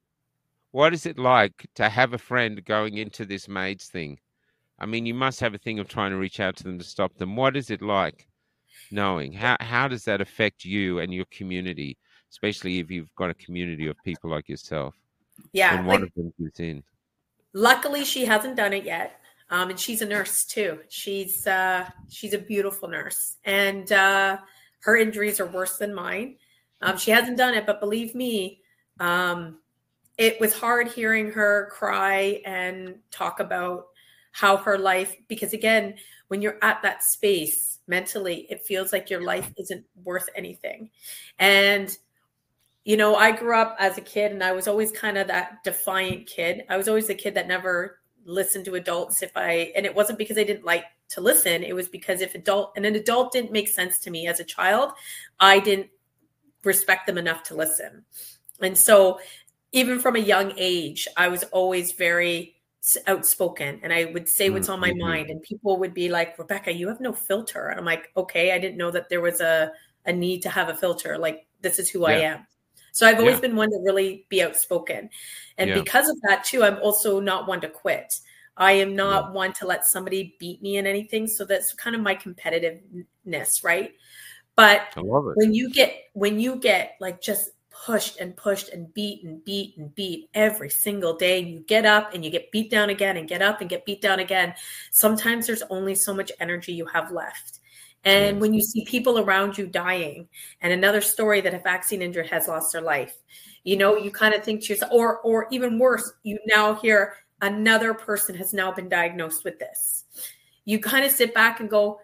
What is it like to have a friend going into this maids thing? I mean, you must have a thing of trying to reach out to them to stop them. What is it like knowing? How how does that affect you and your community, especially if you've got a community of people like yourself? Yeah. When one like, of them gives in. Luckily, she hasn't done it yet. Um, and she's a nurse too. She's uh, she's a beautiful nurse, and uh, her injuries are worse than mine. Um, she hasn't done it, but believe me, um, it was hard hearing her cry and talk about how her life, because again, when you're at that space mentally, it feels like your life isn't worth anything. And, you know, I grew up as a kid and I was always kind of that defiant kid. I was always the kid that never listened to adults if I, and it wasn't because I didn't like to listen. It was because if adult, and an adult didn't make sense to me as a child, I didn't respect them enough to listen. And so even from a young age, I was always very outspoken and I would say what's on my mm-hmm. mind, and people would be like, Rebecca, you have no filter. And I'm like, okay, I didn't know that there was a, a need to have a filter. Like, this is who yeah. I am. So I've always yeah. been one to really be outspoken. And yeah. because of that too, I'm also not one to quit. I am not yeah. one to let somebody beat me in anything. So that's kind of my competitiveness, right? But I love it. when you get, when you get like just pushed and pushed and beat and beat and beat every single day, you get up and you get beat down again and get up and get beat down again. Sometimes there's only so much energy you have left. And yes. when you see people around you dying, and another story that a vaccine injured has lost their life, you know, you kind of think to yourself, or, or even worse, you now hear another person has now been diagnosed with this. You kind of sit back and go,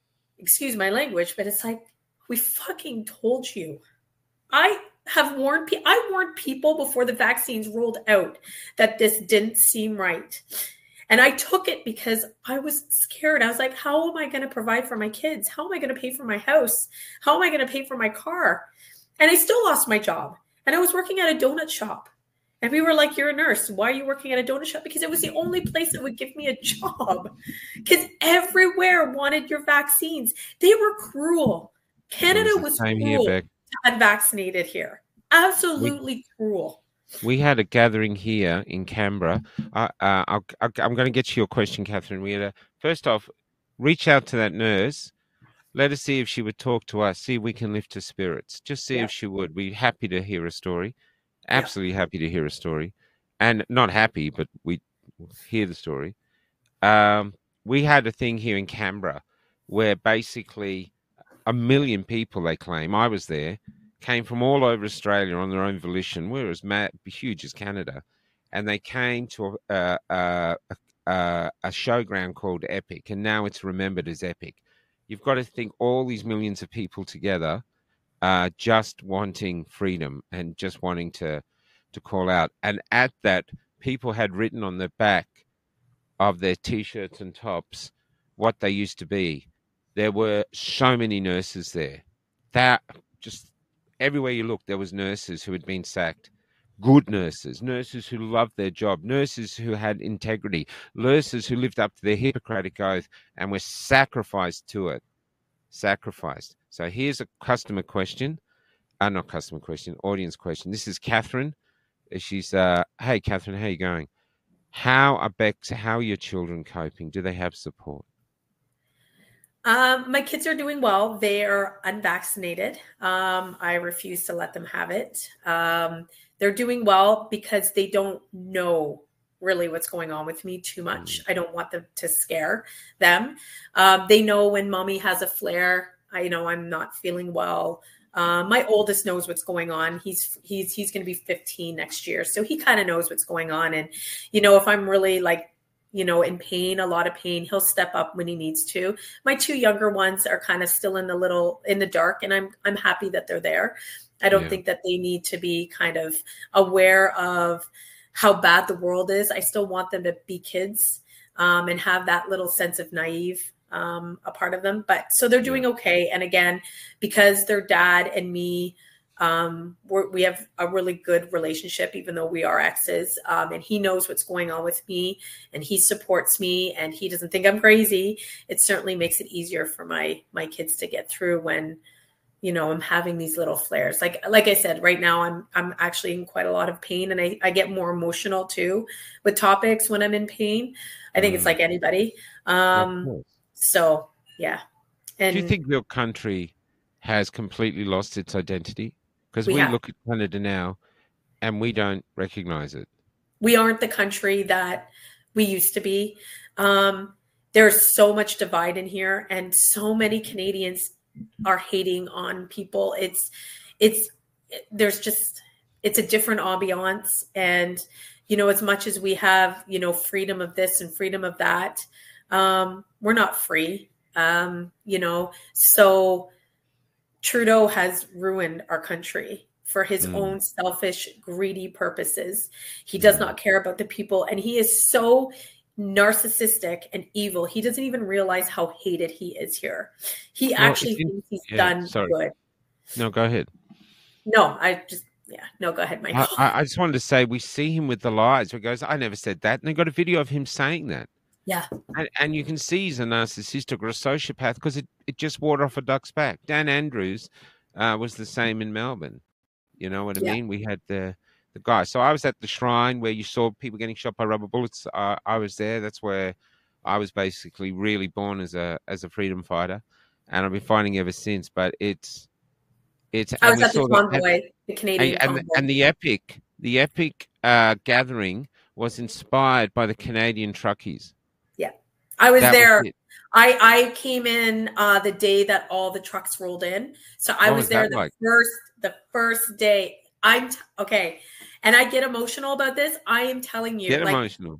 excuse my language, but it's like, we fucking told you. I have warned people. I warned people before the vaccines rolled out that this didn't seem right. And I took it because I was scared. I was like, how am I going to provide for my kids? How am I going to pay for my house? How am I going to pay for my car? And I still lost my job. And I was working at a donut shop. And we were like, you're a nurse. Why are you working at a donut shop? Because it was the only place that would give me a job. Because everywhere wanted your vaccines. They were cruel. Canada was, was cruel here, to unvaccinated here. Absolutely we, cruel. We had a gathering here in Canberra. Uh, uh, I'll, I'll, I'm going to get to your question, Catherine. We had a, first off, reach out to that nurse. Let us see if she would talk to us. See if we can lift her spirits. Just see yeah. if she would. We're happy to hear a story. Absolutely yeah. happy to hear a story. And not happy, but we hear the story. Um, we had a thing here in Canberra where basically a million people, they claim, I was there, came from all over Australia on their own volition. We're as mad, huge as Canada. And they came to a, a, a, a showground called Epic, and now it's remembered as Epic. You've got to think all these millions of people together uh, just wanting freedom and just wanting to, to call out. And at that, people had written on the back of their T-shirts and tops what they used to be. There were so many nurses there. That just everywhere you looked, there was nurses who had been sacked. Good nurses, nurses who loved their job, nurses who had integrity, nurses who lived up to their Hippocratic oath and were sacrificed to it. Sacrificed. So here's a customer question. Uh, not customer question, audience question. This is Catherine. She's, uh, hey, Catherine, how are you going? How are Bex, how are your children coping? Do they have support? Um, my kids are doing well. They are unvaccinated. Um, I refuse to let them have it. Um, they're doing well because they don't know really what's going on with me too much. I don't want them to scare them. Um, they know when mommy has a flare, I know I'm not feeling well. Uh, my oldest knows what's going on. He's he's he's going to be fifteen next year, so he kind of knows what's going on. And you know, if I'm really like, you know, in pain, a lot of pain, he'll step up when he needs to. My two younger ones are kind of still in the little in the dark, and I'm I'm happy that they're there. I don't yeah. think that they need to be kind of aware of how bad the world is. I still want them to be kids um, and have that little sense of naive um, a part of them. But so they're doing okay. And again, because their dad and me, um, we're, we have a really good relationship, even though we are exes. Um, and he knows what's going on with me, and he supports me, and he doesn't think I'm crazy. It certainly makes it easier for my my kids to get through when, you know, I'm having these little flares. Like, like I said, right now I'm, I'm actually in quite a lot of pain, and I, I get more emotional too with topics when I'm in pain. I think mm. it's like anybody. Um, so yeah. And do you think your country has completely lost its identity? Because we, we look at Canada now and we don't recognize it. We aren't the country that we used to be. Um, there's so much divide in here, and so many Canadians are hating on people. It's, it's, there's just, it's a different ambiance. And, you know, as much as we have, you know, freedom of this and freedom of that, um, we're not free. Um, you know, so Trudeau has ruined our country for his mm. own selfish, greedy purposes. He does not care about the people. And he is so narcissistic and evil. He doesn't even realize how hated he is here. He well, actually you, thinks he's yeah, done sorry. good. No, go ahead. No, I just, yeah, no, go ahead, Michael. I, I just wanted to say, we see him with the lies where he goes, I never said that. And they got a video of him saying that. Yeah. And, and you can see he's a narcissistic or a sociopath because it, it just water off a duck's back. Dan Andrews uh, was the same in Melbourne. You know what I yeah. mean? We had the the guy. So I was at the shrine where you saw people getting shot by rubber bullets. Uh, I was there. That's where I was basically really born as a as a freedom fighter, and I've been fighting ever since. But it's it's. I was at the convoy, the Canadian and, convoy, and, and the epic the epic uh, gathering was inspired by the Canadian truckies. Yeah, I was that there. Was I I came in uh, the day that all the trucks rolled in, so I what was, was there the like? first the first day. I'm t- okay. And I get emotional about this. I am telling you, get like, emotional.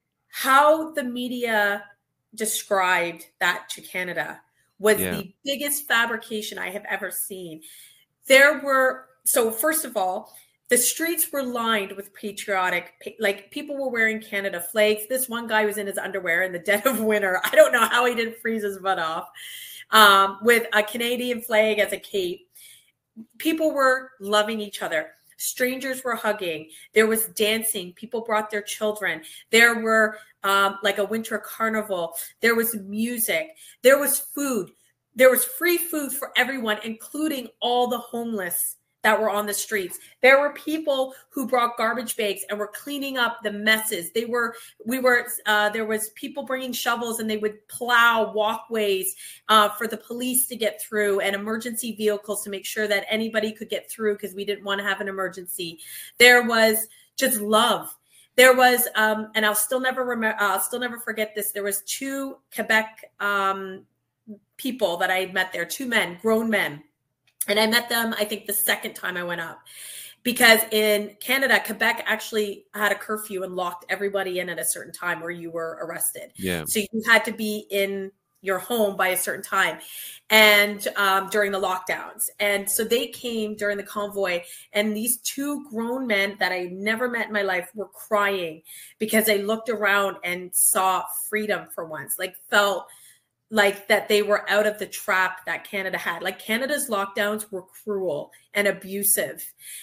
How the media described that to Canada was yeah. the biggest fabrication I have ever seen. There were, so first of all, the streets were lined with patriotic, like people were wearing Canada flags. This one guy was in his underwear in the dead of winter. I don't know how he didn't freeze his butt off, um, with a Canadian flag as a cape. People were loving each other. Strangers were hugging. There was dancing. People brought their children. There were um, like a winter carnival. There was music. There was food. There was free food for everyone, including all the homeless that were on the streets. There were people who brought garbage bags and were cleaning up the messes. They were, we were, uh, there was people bringing shovels and they would plow walkways uh, for the police to get through and emergency vehicles to make sure that anybody could get through because we didn't want to have an emergency. There was just love. There was, um, and I'll still never remember, I'll still never forget this. There was two Quebec um, people that I met there, two men, grown men. And I met them, I think, the second time I went up. Because in Canada, Quebec actually had a curfew and locked everybody in at a certain time where you were arrested. Yeah. So you had to be in your home by a certain time and um, during the lockdowns. And so they came during the convoy, and these two grown men that I never met in my life were crying because they looked around and saw freedom for once, like felt like that they were out of the trap that Canada had. Like Canada's lockdowns were cruel and abusive.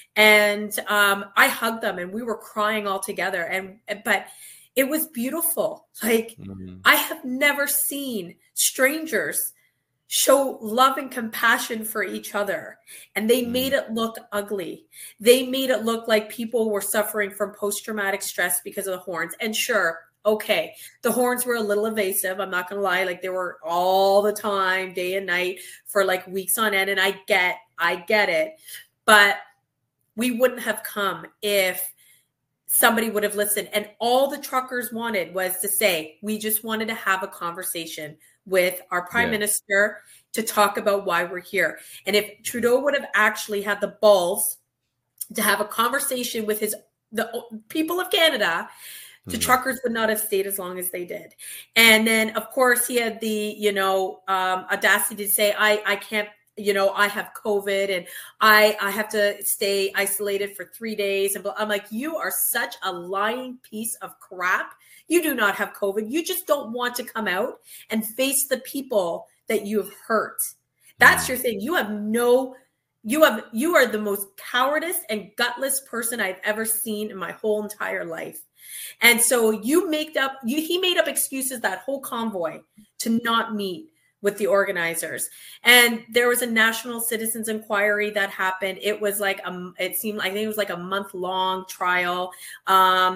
And um, I hugged them and we were crying all together. And, but it was beautiful. Like mm-hmm. I have never seen strangers show love and compassion for each other. And they mm-hmm. made it look ugly. They made it look like people were suffering from post-traumatic stress because of the horns. And sure, okay, the horns were a little evasive. I'm not going to lie. Like they were all the time, day and night for like weeks on end. And I get, I get it. But we wouldn't have come if somebody would have listened. And all the truckers wanted was to say, we just wanted to have a conversation with our prime yeah. minister to talk about why we're here. And if Trudeau would have actually had the balls to have a conversation with his the people of Canada, the truckers would not have stayed as long as they did. And then, of course, he had the, you know, um, audacity to say, I, I can't, you know, I have COVID and I, I have to stay isolated for three days. And I'm like, you are such a lying piece of crap. You do not have COVID. You just don't want to come out and face the people that you have hurt. That's your thing. You have no, you have, you are the most cowardice and gutless person I've ever seen in my whole entire life. And so you made up, you, he made up excuses that whole convoy to not meet with the organizers. And there was a national citizens inquiry that happened. It was like, a, it seemed, I think it was like a month long trial. Um,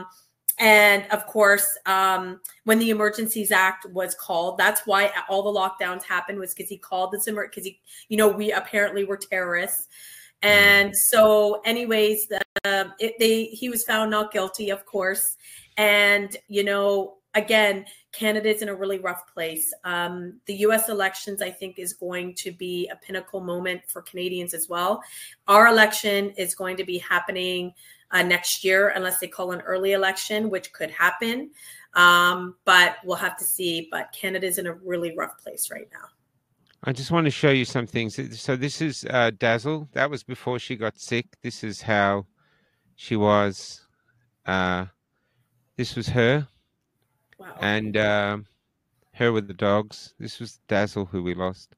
and of course, um, when the Emergencies Act was called, that's why all the lockdowns happened, was because he called this, because he, you know, we apparently were terrorists. And so anyways, the, uh, it, they, he was found not guilty, of course. And, you know, again, Canada's in a really rough place. Um, the U S elections, I think, is going to be a pinnacle moment for Canadians as well. Our election is going to be happening uh, next year, unless they call an early election, which could happen. Um, but we'll have to see. But Canada's in a really rough place right now. I just want to show you some things. So this is uh, Dazzle. That was before she got sick. This is how she was. Uh, this was her. Wow. And uh, her with the dogs. This was Dazzle, who we lost.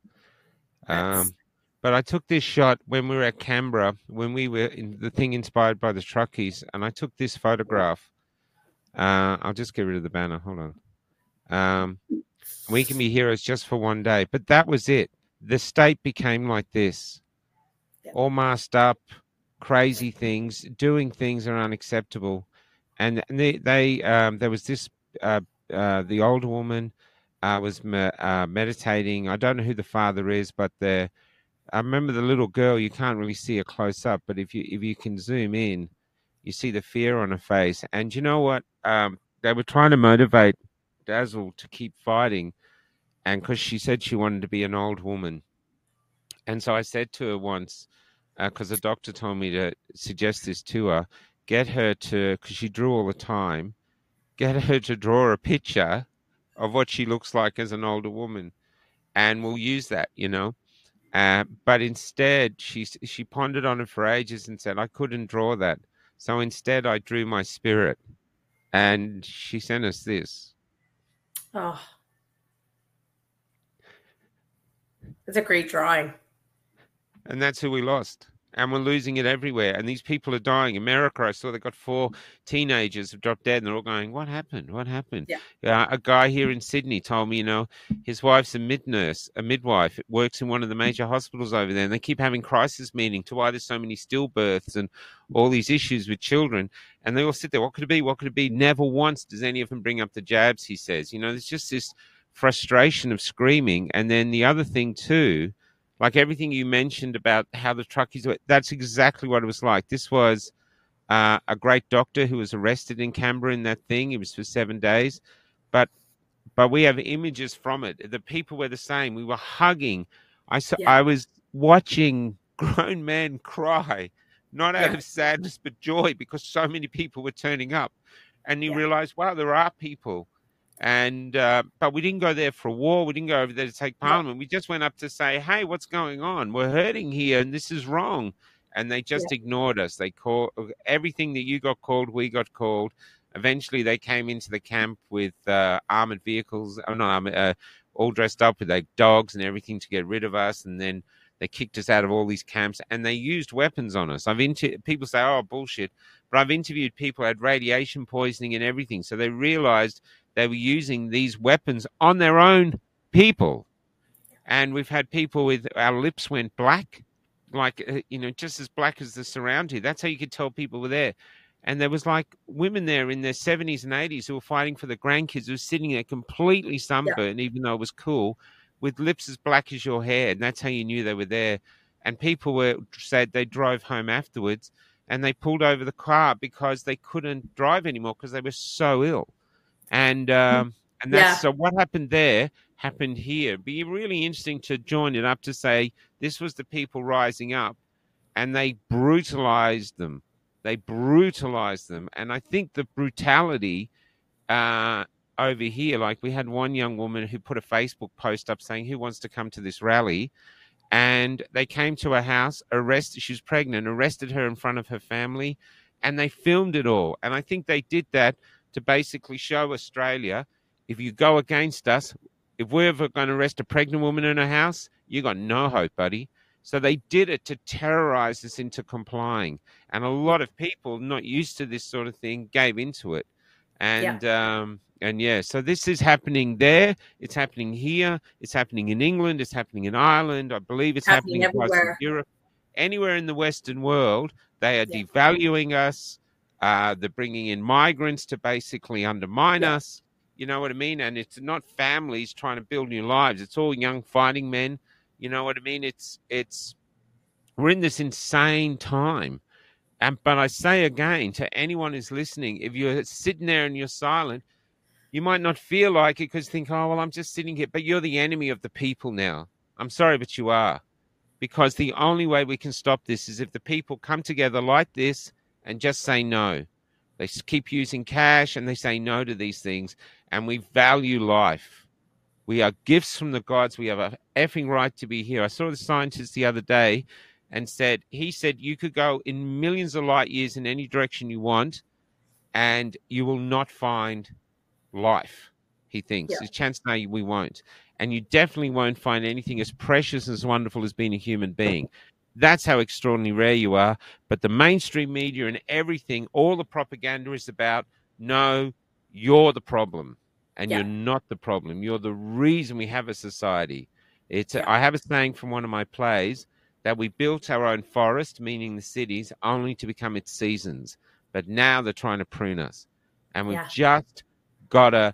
Um, but I took this shot when we were at Canberra, when we were in the thing inspired by the truckies. And I took this photograph. Uh, I'll just get rid of the banner. Hold on. Um, We can be heroes just for one day. But that was it. The state became like this. Yep. All masked up, crazy things, doing things that are unacceptable. And they, they um, there was this, uh, uh, the older woman uh, was me- uh, meditating. I don't know who the father is, but the, I remember the little girl, you can't really see her close up, but if you if you can zoom in, you see the fear on her face. And you know what? Um, they were trying to motivate Dazzle to keep fighting, and because she said she wanted to be an old woman. And so I said to her once, because uh, the doctor told me to suggest this to her, get her to, because she drew all the time, get her to draw a picture of what she looks like as an older woman, and we'll use that, you know. Uh, but instead, she she pondered on it for ages and said, I couldn't draw that. So instead, I drew my spirit, and she sent us this. Oh, it's a great drawing. And that's who we lost. And we're losing it everywhere. And these people are dying. America, I saw they got four teenagers have dropped dead, and they're all going, what happened? What happened? Yeah. Uh, a guy here in Sydney told me, you know, his wife's a mid nurse, a midwife, works in one of the major hospitals over there. And they keep having crisis meetings to why there's so many stillbirths and all these issues with children. And they all sit there, what could it be? What could it be? Never once does any of them bring up the jabs, he says. You know, there's just this frustration of screaming. And then the other thing too, like everything you mentioned about how the truckies were, that's exactly what it was like. This was uh, a great doctor who was arrested in Canberra in that thing. It was for seven days. But but we have images from it. The people were the same. We were hugging. I, saw, Yeah. I was watching grown men cry, not out Yeah. of sadness, but joy, because so many people were turning up. And you Yeah. realize, wow, there are people. And uh, but we didn't go there for a war. We didn't go over there to take parliament. We just went up to say, hey, what's going on? We're hurting here and this is wrong. And they just ignored us. They called everything that you got called, we got called. Eventually they came into the camp with uh, armored vehicles, oh, not armored, uh, all dressed up with like dogs and everything to get rid of us. And then they kicked us out of all these camps and they used weapons on us. I've inter- people say, oh, bullshit. But I've interviewed people who had radiation poisoning and everything. So they realized they were using these weapons on their own people. And we've had people with our lips went black, like, uh, you know, just as black as the surround here. That's how you could tell people were there. And there was like women there in their seventies and eighties who were fighting for the grandkids who were sitting there completely sunburned, yeah. even though it was cool, with lips as black as your hair. And that's how you knew they were there. And people were said they drove home afterwards and they pulled over the car because they couldn't drive anymore because they were so ill. And um, and that's yeah. so what happened there happened here. It'd be really interesting to join it up to say this was the people rising up and they brutalized them. They brutalized them. And I think the brutality uh, over here, like we had one young woman who put a Facebook post up saying, who wants to come to this rally? And they came to her house, arrested, she was pregnant, arrested her in front of her family, and they filmed it all. And I think they did that to basically show Australia, if you go against us, if we're ever going to arrest a pregnant woman in her house, you got no hope, buddy. So they did it to terrorize us into complying. And a lot of people not used to this sort of thing gave into it. And, yeah. um, and yeah, so this is happening there. It's happening here. It's happening in England. It's happening in Ireland. I believe it's happening, happening in parts of Europe. Anywhere in the Western world, they are yeah. devaluing us. Uh, they're bringing in migrants to basically undermine yeah. us. You know what I mean? And it's not families trying to build new lives. It's all young fighting men. You know what I mean? It's, it's, we're in this insane time. And, but I say again to anyone who's listening, if you're sitting there and you're silent, you might not feel like it because you think, oh, well, I'm just sitting here. But you're the enemy of the people now. I'm sorry, but you are. Because the only way we can stop this is if the people come together like this and just say no. They keep using cash and they say no to these things. And we value life. We are gifts from the gods. We have a effing right to be here. I saw the scientist the other day and said, he said, you could go in millions of light years in any direction you want and you will not find life, he thinks. Yeah. There's a chance now we won't. And you definitely won't find anything as precious and as wonderful as being a human being. That's how extraordinarily rare you are. But the mainstream media and everything, all the propaganda is about, no, you're the problem. And yeah. you're not the problem. You're the reason we have a society. It's. Yeah. I have a saying from one of my plays that we built our own forest, meaning the cities, only to become its seasons. But now they're trying to prune us. And we've yeah. just got to,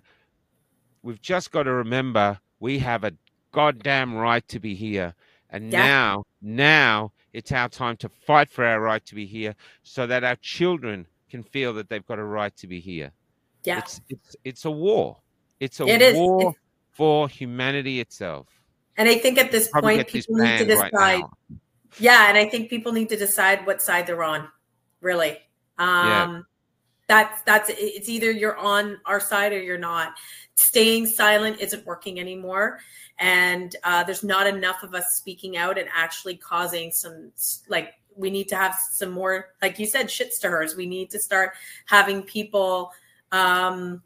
we've just got to remember we have a goddamn right to be here. And yeah. now, now it's our time to fight for our right to be here so that our children can feel that they've got a right to be here. Yeah. It's, it's, it's a war. It's a it war it's, for humanity itself. And I think at this point, people need to decide. Right yeah. And I think people need to decide what side they're on, really. Um, yeah. That's, that's, it's either you're on our side or you're not. Staying silent isn't working anymore. And uh, there's not enough of us speaking out and actually causing some, like, we need to have some more, like you said, shit stirrers. We need to start having people um,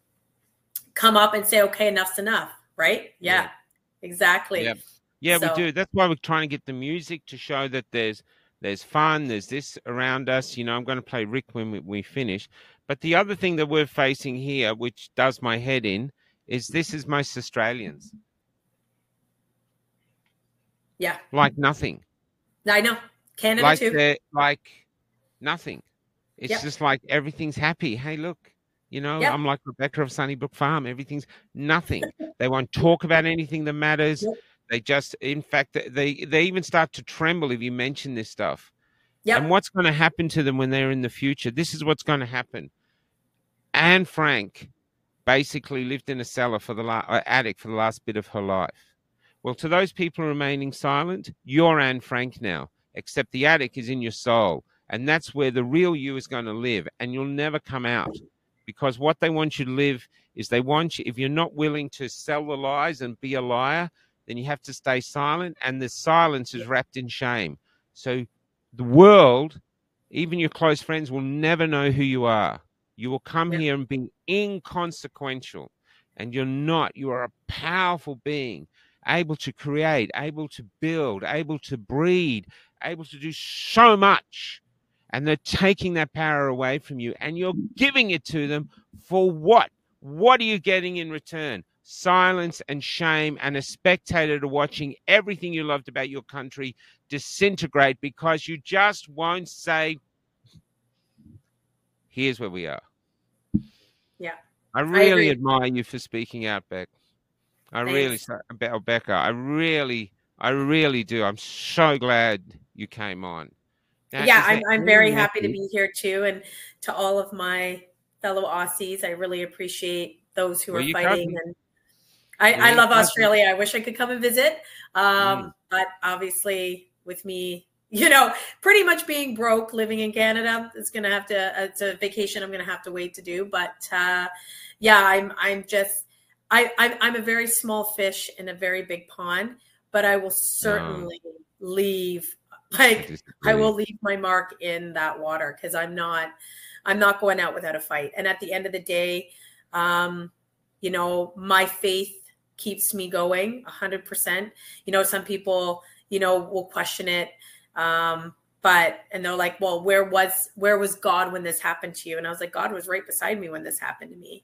come up and say, okay, enough's enough. Right? Yeah, yeah. exactly. Yeah, yeah so. we do. That's why we're trying to get the music to show that there's There's fun. There's this around us. You know, I'm going to play Rick when we, we finish. But the other thing that we're facing here, which does my head in, is this is most Australians. Yeah. Like nothing. I know. Canada like too. They're like nothing. It's Yep. just like everything's happy. Hey, look, you know, Yep. I'm like Rebecca of Sunnybrook Farm. Everything's nothing. They won't talk about anything that matters. Yep. They just, in fact, they they even start to tremble if you mention this stuff. Yep. And what's going to happen to them when they're in the future? This is what's going to happen. Anne Frank basically lived in a cellar for the la- uh, attic for the last bit of her life. Well, to those people remaining silent, you're Anne Frank now, except the attic is in your soul. And that's where the real you is going to live. And you'll never come out, because what they want you to live is they want you, if you're not willing to sell the lies and be a liar, then you have to stay silent. And the silence is wrapped in shame. So the world, even your close friends, will never know who you are. You will come Yeah. here and be inconsequential. And you're not. You are a powerful being, able to create, able to build, able to breed, able to do so much. And they're taking that power away from you, and you're giving it to them for what? What are you getting in return? Silence and shame, and a spectator to watching everything you loved about your country disintegrate because you just won't say, here's where we are. Yeah. I really I admire you for speaking out, Beck. I Thanks. really, about Becca, I really, I really do. I'm so glad you came on. Now, yeah, is I'm, there I'm very any happy to message- be here too. And to all of my fellow Aussies, I really appreciate those who Well, are you fighting. cousin. And I, Well, I you love cousin. Australia. I wish I could come and visit. Um, Mm. But obviously with me, you know, pretty much being broke, living in Canada, it's going to have to, it's a vacation I'm going to have to wait to do. But uh, yeah, I'm, I'm just, I, I'm, I'm a very small fish in a very big pond, but I will certainly leave. Like I will leave my mark in that water, because I'm not, I'm not going out without a fight. And at the end of the day, um, you know, my faith keeps me going a hundred percent. You know, some people, you know, will question it. Um, but, and they're like, well, where was, where was God when this happened to you? And I was like, God was right beside me when this happened to me.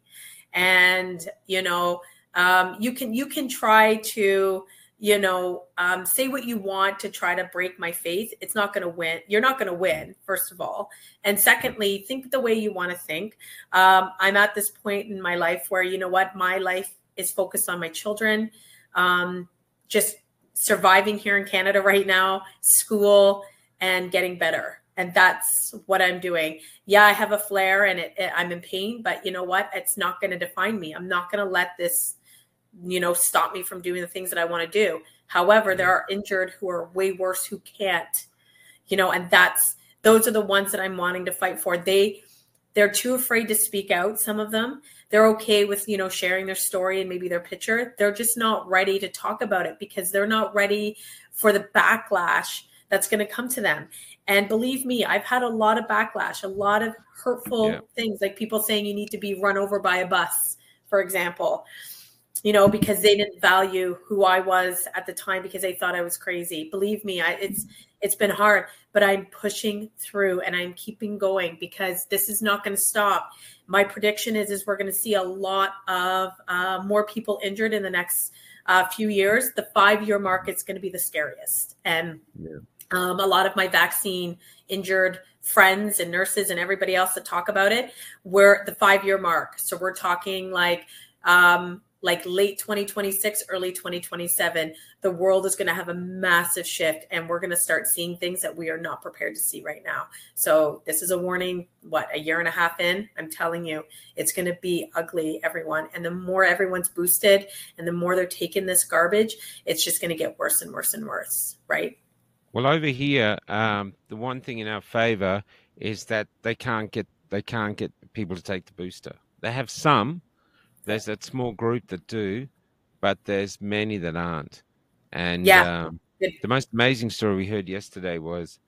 And, you know, um, you can, you can try to, you know, um, say what you want to try to break my faith. It's not going to win. You're not going to win, first of all. And secondly, think the way you want to think. Um, I'm at this point in my life where, you know what, my life is focused on my children, um, just surviving here in Canada right now, school, and getting better. And that's what I'm doing. Yeah, I have a flare and it, it, I'm in pain, but you know what? It's not going to define me. I'm not going to let this, you know, stop me from doing the things that I want to do. However, there are injured who are way worse who can't, you know, and that's, those are the ones that I'm wanting to fight for. They, they're too afraid to speak out. Some of them, they're okay with, you know, sharing their story and maybe their picture. They're just not ready to talk about it because they're not ready for the backlash that's going to come to them. And believe me, I've had a lot of backlash, a lot of hurtful Yeah. things, like people saying you need to be run over by a bus, for example, you know, because they didn't value who I was at the time because they thought I was crazy. Believe me, I, it's it's been hard, but I'm pushing through and I'm keeping going because this is not going to stop. My prediction is, is we're going to see a lot of uh, more people injured in the next uh, few years. The five-year mark is going to be the scariest. And Yeah. um, a lot of my vaccine injured friends and nurses and everybody else that talk about it, we're the five-year mark. So we're talking like um, like late twenty twenty-six, early twenty twenty-seven. The world is going to have a massive shift and we're going to start seeing things that we are not prepared to see right now. So this is a warning, what, a year and a half in, I'm telling you, it's going to be ugly, everyone. And the more everyone's boosted and the more they're taking this garbage, it's just going to get worse and worse and worse, right? Well, over here, um, the one thing in our favor is that they can't get they can't get people to take the booster. They have some. There's that small group that do, but there's many that aren't. And Yeah. um, the most amazing story we heard yesterday was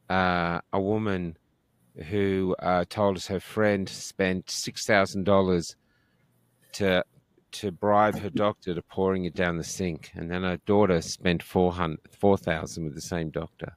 uh, a woman who uh, told us her friend spent six thousand dollars to to bribe her doctor to pouring it down the sink, and then her daughter spent four hundred four thousand with the same doctor.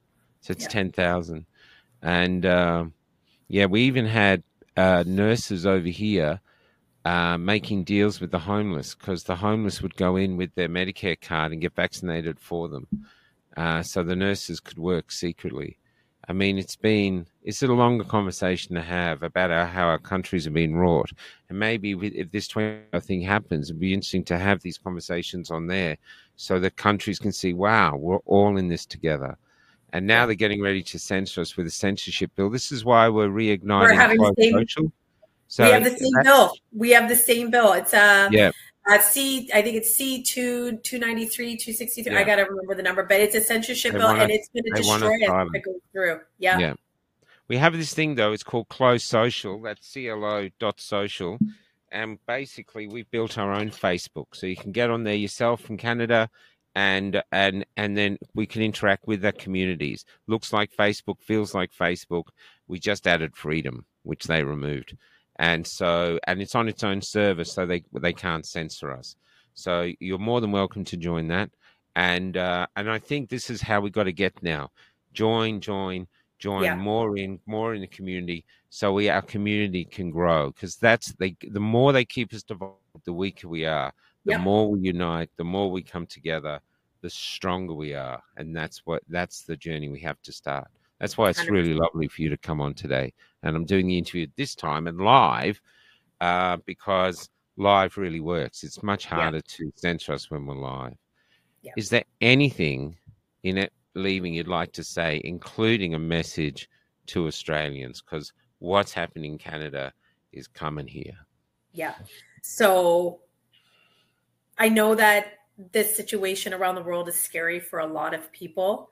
So it's Yeah. ten thousand. And uh, yeah, we even had uh, nurses over here uh, making deals with the homeless, because the homeless would go in with their Medicare card and get vaccinated for them. Uh, so the nurses could work secretly. I mean, it's been, it's a longer conversation to have about our, how our countries have been wrought. And maybe if this twenty thing happens, it'd be interesting to have these conversations on there so that countries can see, wow, we're all in this together. And now they're getting ready to censor us with a censorship bill. This is why we're reigniting We're having the same, social. So we have the same bill. We have the same bill. It's uh, yeah. uh C. I think it's C two two ninety three two sixty three. Yeah. I gotta remember the number, but it's a censorship They bill, wanna- and it's going to they wanna destroy us silence. if it goes through. Yeah. Yeah. We have this thing, though. It's called Closed Social. That's C L O dot social. And basically, we built our own Facebook. So you can get on there yourself from Canada, and and and then we can interact with the communities. Looks like Facebook, feels like Facebook. We just added freedom, which they removed. And so, and it's on its own server, so they they can't censor us. So you're more than welcome to join that. And uh, and I think this is how we got to get now. Join, join, join Yeah. more in, more in the community, so we our community can grow. Because that's they. The more they keep us divided, the weaker we are. The Yep. more we unite, the more we come together, the stronger we are. And that's what that's the journey we have to start. That's why it's one hundred percent. really lovely for you to come on today. And I'm doing the interview this time and live uh, because live really works. It's much Yeah. harder to censor us when we're live. Yeah. Is there anything in it leaving you'd like to say, including a message to Australians? Because what's happening in Canada is coming here. Yeah. So I know that this situation around the world is scary for a lot of people.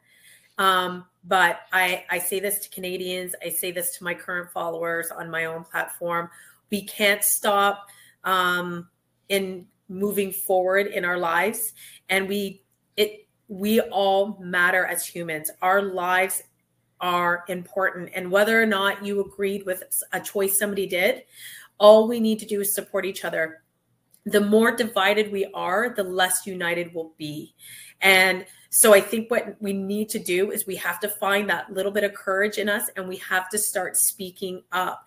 Um, but I, I say this to Canadians. I say this to my current followers on my own platform. We can't stop um, in moving forward in our lives. And we, it, we all matter as humans. Our lives are important. And whether or not you agreed with a choice somebody did, all we need to do is support each other. The more divided we are, the less united we'll be. And so I think what we need to do is we have to find that little bit of courage in us, and we have to start speaking up.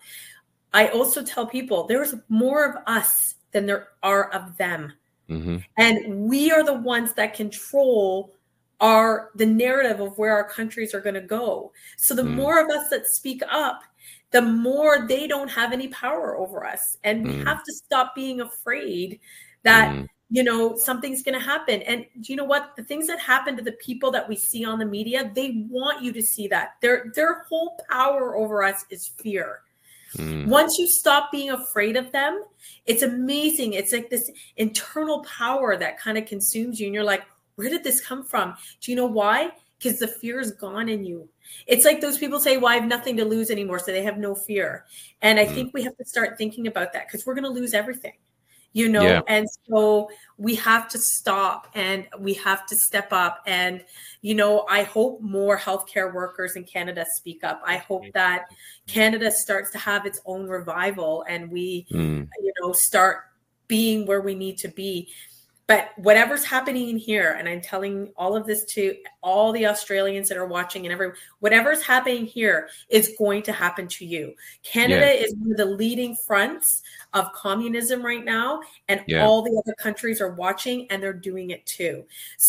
I also tell people there's more of us than there are of them. Mm-hmm. And we are the ones that control our the narrative of where our countries are going to go. So the Mm. more of us that speak up, the more they don't have any power over us. And we Mm. have to stop being afraid that, Mm. you know, something's going to happen. And do you know what? The things that happen to the people that we see on the media, they want you to see that. Their, their whole power over us is fear. Mm. Once you stop being afraid of them, it's amazing. It's like this internal power that kind of consumes you. And you're like, where did this come from? Do you know why? Because the fear is gone in you. It's like those people say, well, I have nothing to lose anymore. So they have no fear. And I Mm. think we have to start thinking about that, because we're going to lose everything, you know? Yeah. And so we have to stop and we have to step up. And, you know, I hope more healthcare workers in Canada speak up. I hope that Canada starts to have its own revival and we, Mm. you know, start being where we need to be. But whatever's happening in here, and I'm telling all of this to all the Australians that are watching and everyone, whatever's happening here is going to happen to you. Canada Yeah. is one of the leading fronts of communism right now, and Yeah. all the other countries are watching and they're doing it too.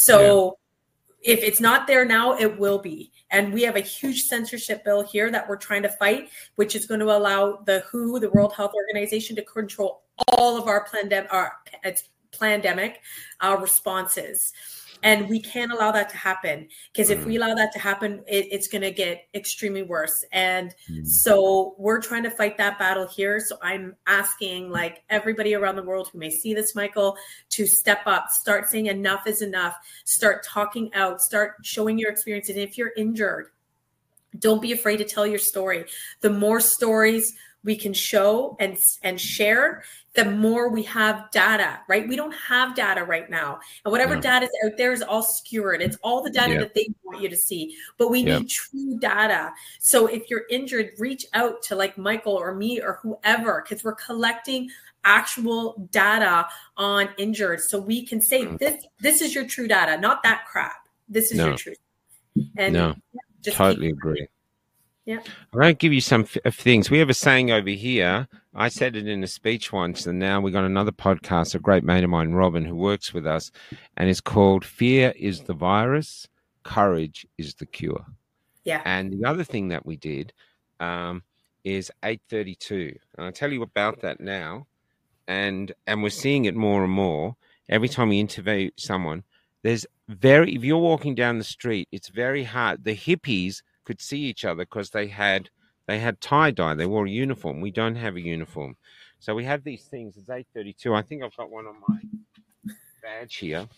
So if it's not there now, it will be. And we have a huge censorship bill here that we're trying to fight, which is going to allow the W H O, the World Health Organization, to control all of our pandemic, our it's pandemic uh, responses. And we can't allow that to happen, because if we allow that to happen, it, it's going to get extremely worse. And Mm. so we're trying to fight that battle here. So I'm asking like everybody around the world who may see this, Michael, to step up, start saying enough is enough, start talking out, start showing your experiences. And if you're injured, don't be afraid to tell your story. The more stories we can show and, and share, the more we have data, right? We don't have data right now. And whatever No. data is out there is all skewered. It's all the data Yeah. that they want you to see. But we Yeah. need true data. So if you're injured, reach out to like Michael or me or whoever, because we're collecting actual data on injured. So we can say, Mm. this, this is your true data, not that crap. This is No. your truth. And No. Just Totally keep- agree. Yeah. I'm going to give you some f- of things. We have a saying over here. I said it in a speech once, and now we got another podcast, a great mate of mine, Robin, who works with us, and it's called Fear is the Virus, Courage is the Cure. Yeah. And the other thing that we did um, is eight thirty-two. And I'll tell you about that now. And and we're seeing it more and more. Every time we interview someone, there's very, if you're walking down the street, it's very hard. The hippies could see each other because they had they had tie-dye. They wore a uniform. We don't have a uniform. So we have these things. It's eight thirty-two. I think I've got one on my badge here.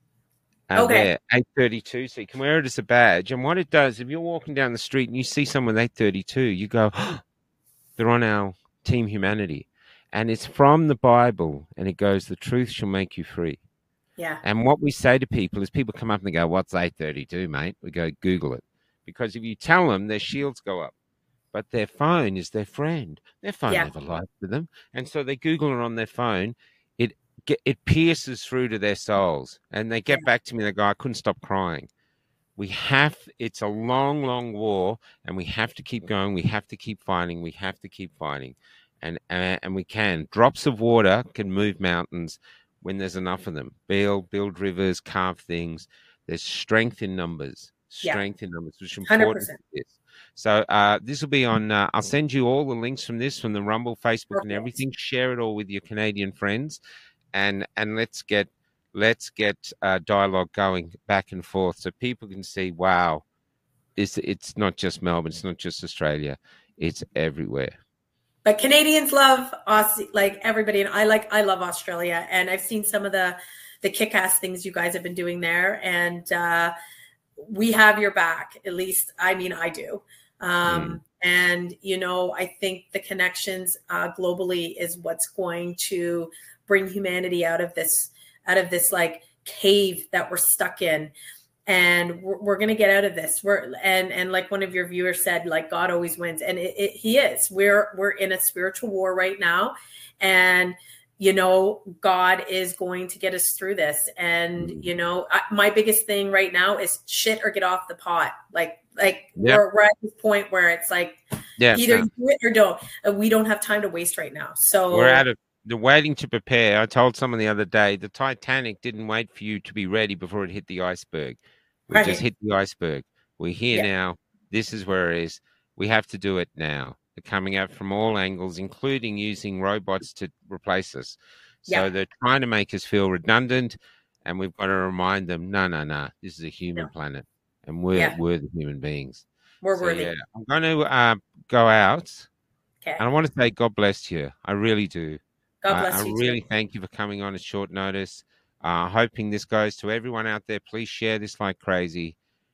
Uh, Okay. there, eight thirty-two. So you can wear it as a badge. And what it does, if you're walking down the street and you see someone with eight thirty-two, you go, oh, they're on our Team Humanity. And it's from the Bible. And it goes, the truth shall make you free. Yeah. And what we say to people is people come up and they go, what's eight thirty-two, mate? We go, Google it. Because if you tell them, their shields go up. But their phone is their friend. Their phone Yeah. never lied to them. And so they Google it on their phone. It get, it pierces through to their souls. And they get Yeah. back to me and they go, I couldn't stop crying. We have, it's a long, long war, and we have to keep going. We have to keep fighting. We have to keep fighting. And, and, and we can. Drops of water can move mountains when there's enough of them. Build, build rivers, carve things. There's strength in numbers. Yeah. Strength in numbers, which is one hundred important. percent. for this. So uh, this will be on, uh, I'll send you all the links from this, from the Rumble, Facebook, and Perfect. everything. Share it all with your Canadian friends. And and let's get let's get uh, dialogue going back and forth so people can see, wow, it's, it's not just Melbourne, it's not just Australia, it's everywhere. But Canadians love Aussie, like everybody, and I like I love Australia, and I've seen some of the the kick-ass things you guys have been doing there, and uh, we have your back. At least, I mean, I do. Um, Mm. And you know, I think the connections uh, globally is what's going to bring humanity out of this out of this like cave that we're stuck in. And we're, we're going to get out of this. We're and and like one of your viewers said, like God always wins, and it, it, He is. We're we're in a spiritual war right now, and you know God is going to get us through this. And you know, I, my biggest thing right now is shit or get off the pot. Like like Yep. we're, we're at this point where it's like Yeah, either so you do it or don't. And we don't have time to waste right now. So we're out of the waiting to prepare. I told someone the other day, the Titanic didn't wait for you to be ready before it hit the iceberg. We Right. just hit the iceberg. We're here Yeah. now. This is where it is. We have to do it now. They're coming out from all angles, including using robots to replace us. So Yeah. they're trying to make us feel redundant, and we've got to remind them, no, no, no, this is a human No. planet, and we're, Yeah. we're the human beings. we're So, worthy. yeah, I'm going to uh, go out, Okay. and I want to say God bless you. I really do. God I- bless I you. really too. thank you for coming on at short notice. Uh, hoping this goes to everyone out there. Please share this like crazy.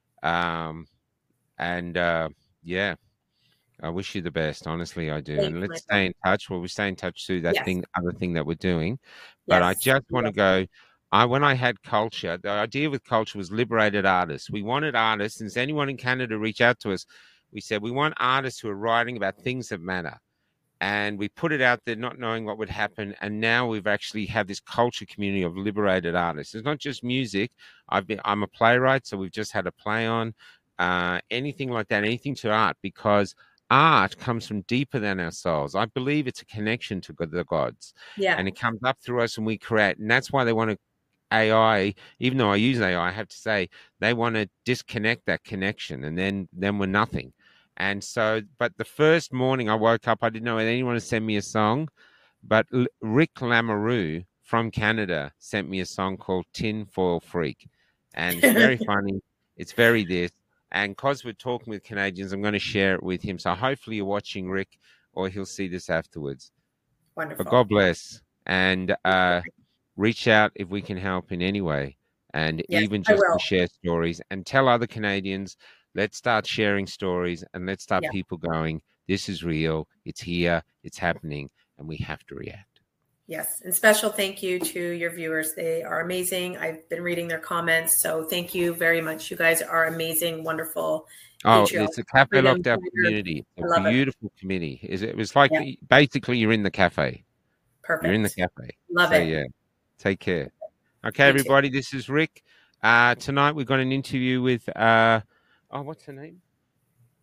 Um, and uh, yeah, I wish you the best. Honestly, I do. Thank and you, let's Michael. stay in touch. Well, we stay in touch through that Yes. thing, other thing that we're doing. But I Yes. just want to go. I when I had culture, the idea with culture was liberated artists. We wanted artists, and anyone in Canada reach out to us. We said we want artists who are writing about things that matter. And we put it out there not knowing what would happen. And now we've actually have this culture community of liberated artists. It's not just music. I've been, I'm a playwright, so we've just had a play on uh, anything like that, anything to art, because art comes from deeper than our souls. I believe it's a connection to God- the gods, Yeah. and it comes up through us and we create. And that's why they want to A I, even though I use A I, I have to say they want to disconnect that connection, and then then we're nothing. And so, but the first morning I woke up, I didn't know anyone to send me a song, but L- Rick Lamoureux from Canada sent me a song called Tin Foil Freak. And it's very funny. It's very this. And because we're talking with Canadians, I'm going to share it with him. So hopefully you're watching Rick, or he'll see this afterwards. Wonderful. But God bless. And uh, reach out if we can help in any way. And Yes, even I just will. to share stories and tell other Canadians, let's start sharing stories and let's start Yeah. people going, this is real, it's here, it's happening, and we have to react. Yes. And special thank you to your viewers. They are amazing. I've been reading their comments. So thank you very much. You guys are amazing, wonderful. Oh, Patreon. it's a Cafe Freedom Locked Out Fighter. community. I A love it. beautiful community. Is It was like Yeah. basically you're in the cafe. Perfect. You're in the cafe. Love so, it. yeah, take care. Okay, You too. everybody, this is Rick. Uh, tonight we've got an interview with, uh, oh, what's her name?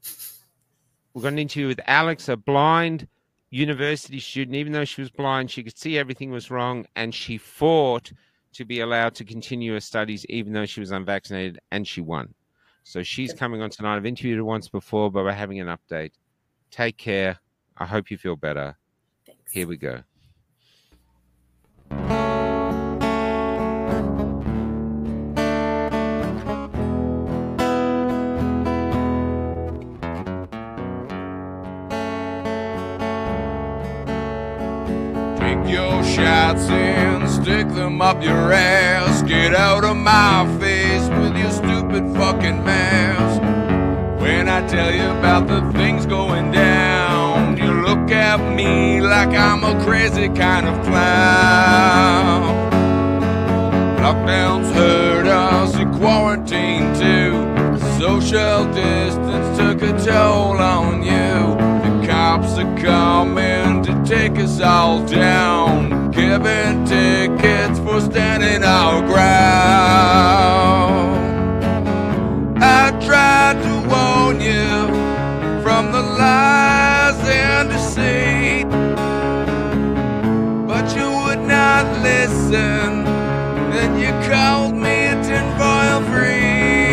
We've got an interview with Alex, a blind university student. Even though she was blind, she could see everything was wrong, and she fought to be allowed to continue her studies even though she was unvaccinated, and she won. So she's coming on tonight. I've interviewed her once before, but we're having an update. Take care. I hope you feel better. Thanks. Here we go. Your shots in, stick them up your ass. Get out of my face with your stupid fucking mask. When I tell you about the things going down, you look at me like I'm a crazy kind of clown. Lockdowns hurt us in quarantine too. Social distance took a toll on you. The cops are coming to take us all down, giving tickets for standing our ground. I tried to warn you from the lies and deceit, but you would not listen. Then you called me a tinfoil freak.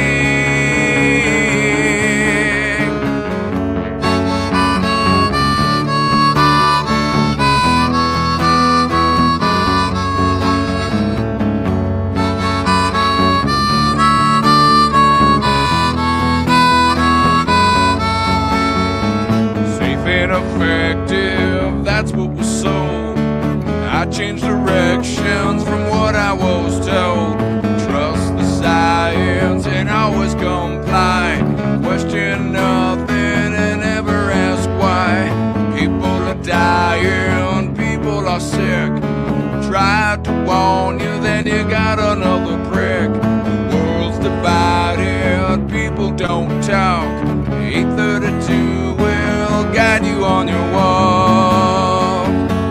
Effective, that's what was sold. I changed directions from what I was told. Trust the science and always comply. Question nothing and never ask why. People are dying, people are sick. Tried to warn you, then you got another prick. The world's divided, people don't talk. eight thirty-two will guide you on your walk.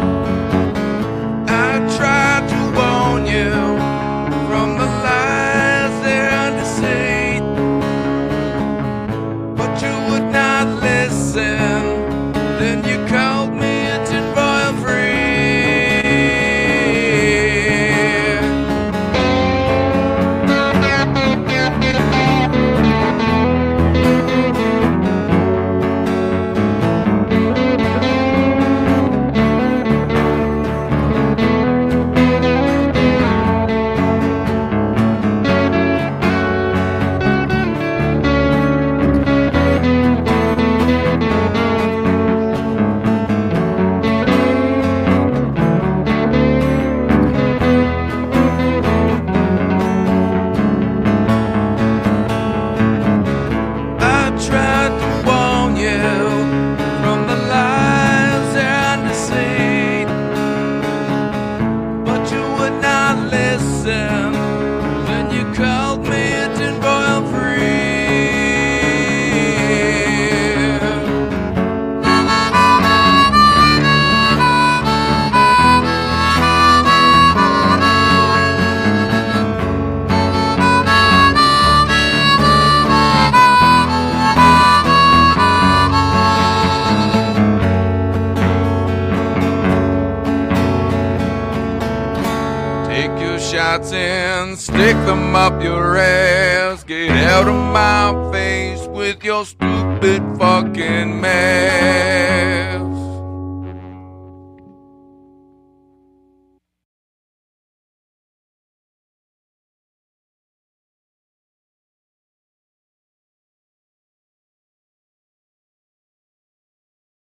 I tried to warn you from the lies and deceit, but you would not listen. Then you called me a tinfoil freak. And stick them up your ass. Get out of my face with your stupid fucking mask.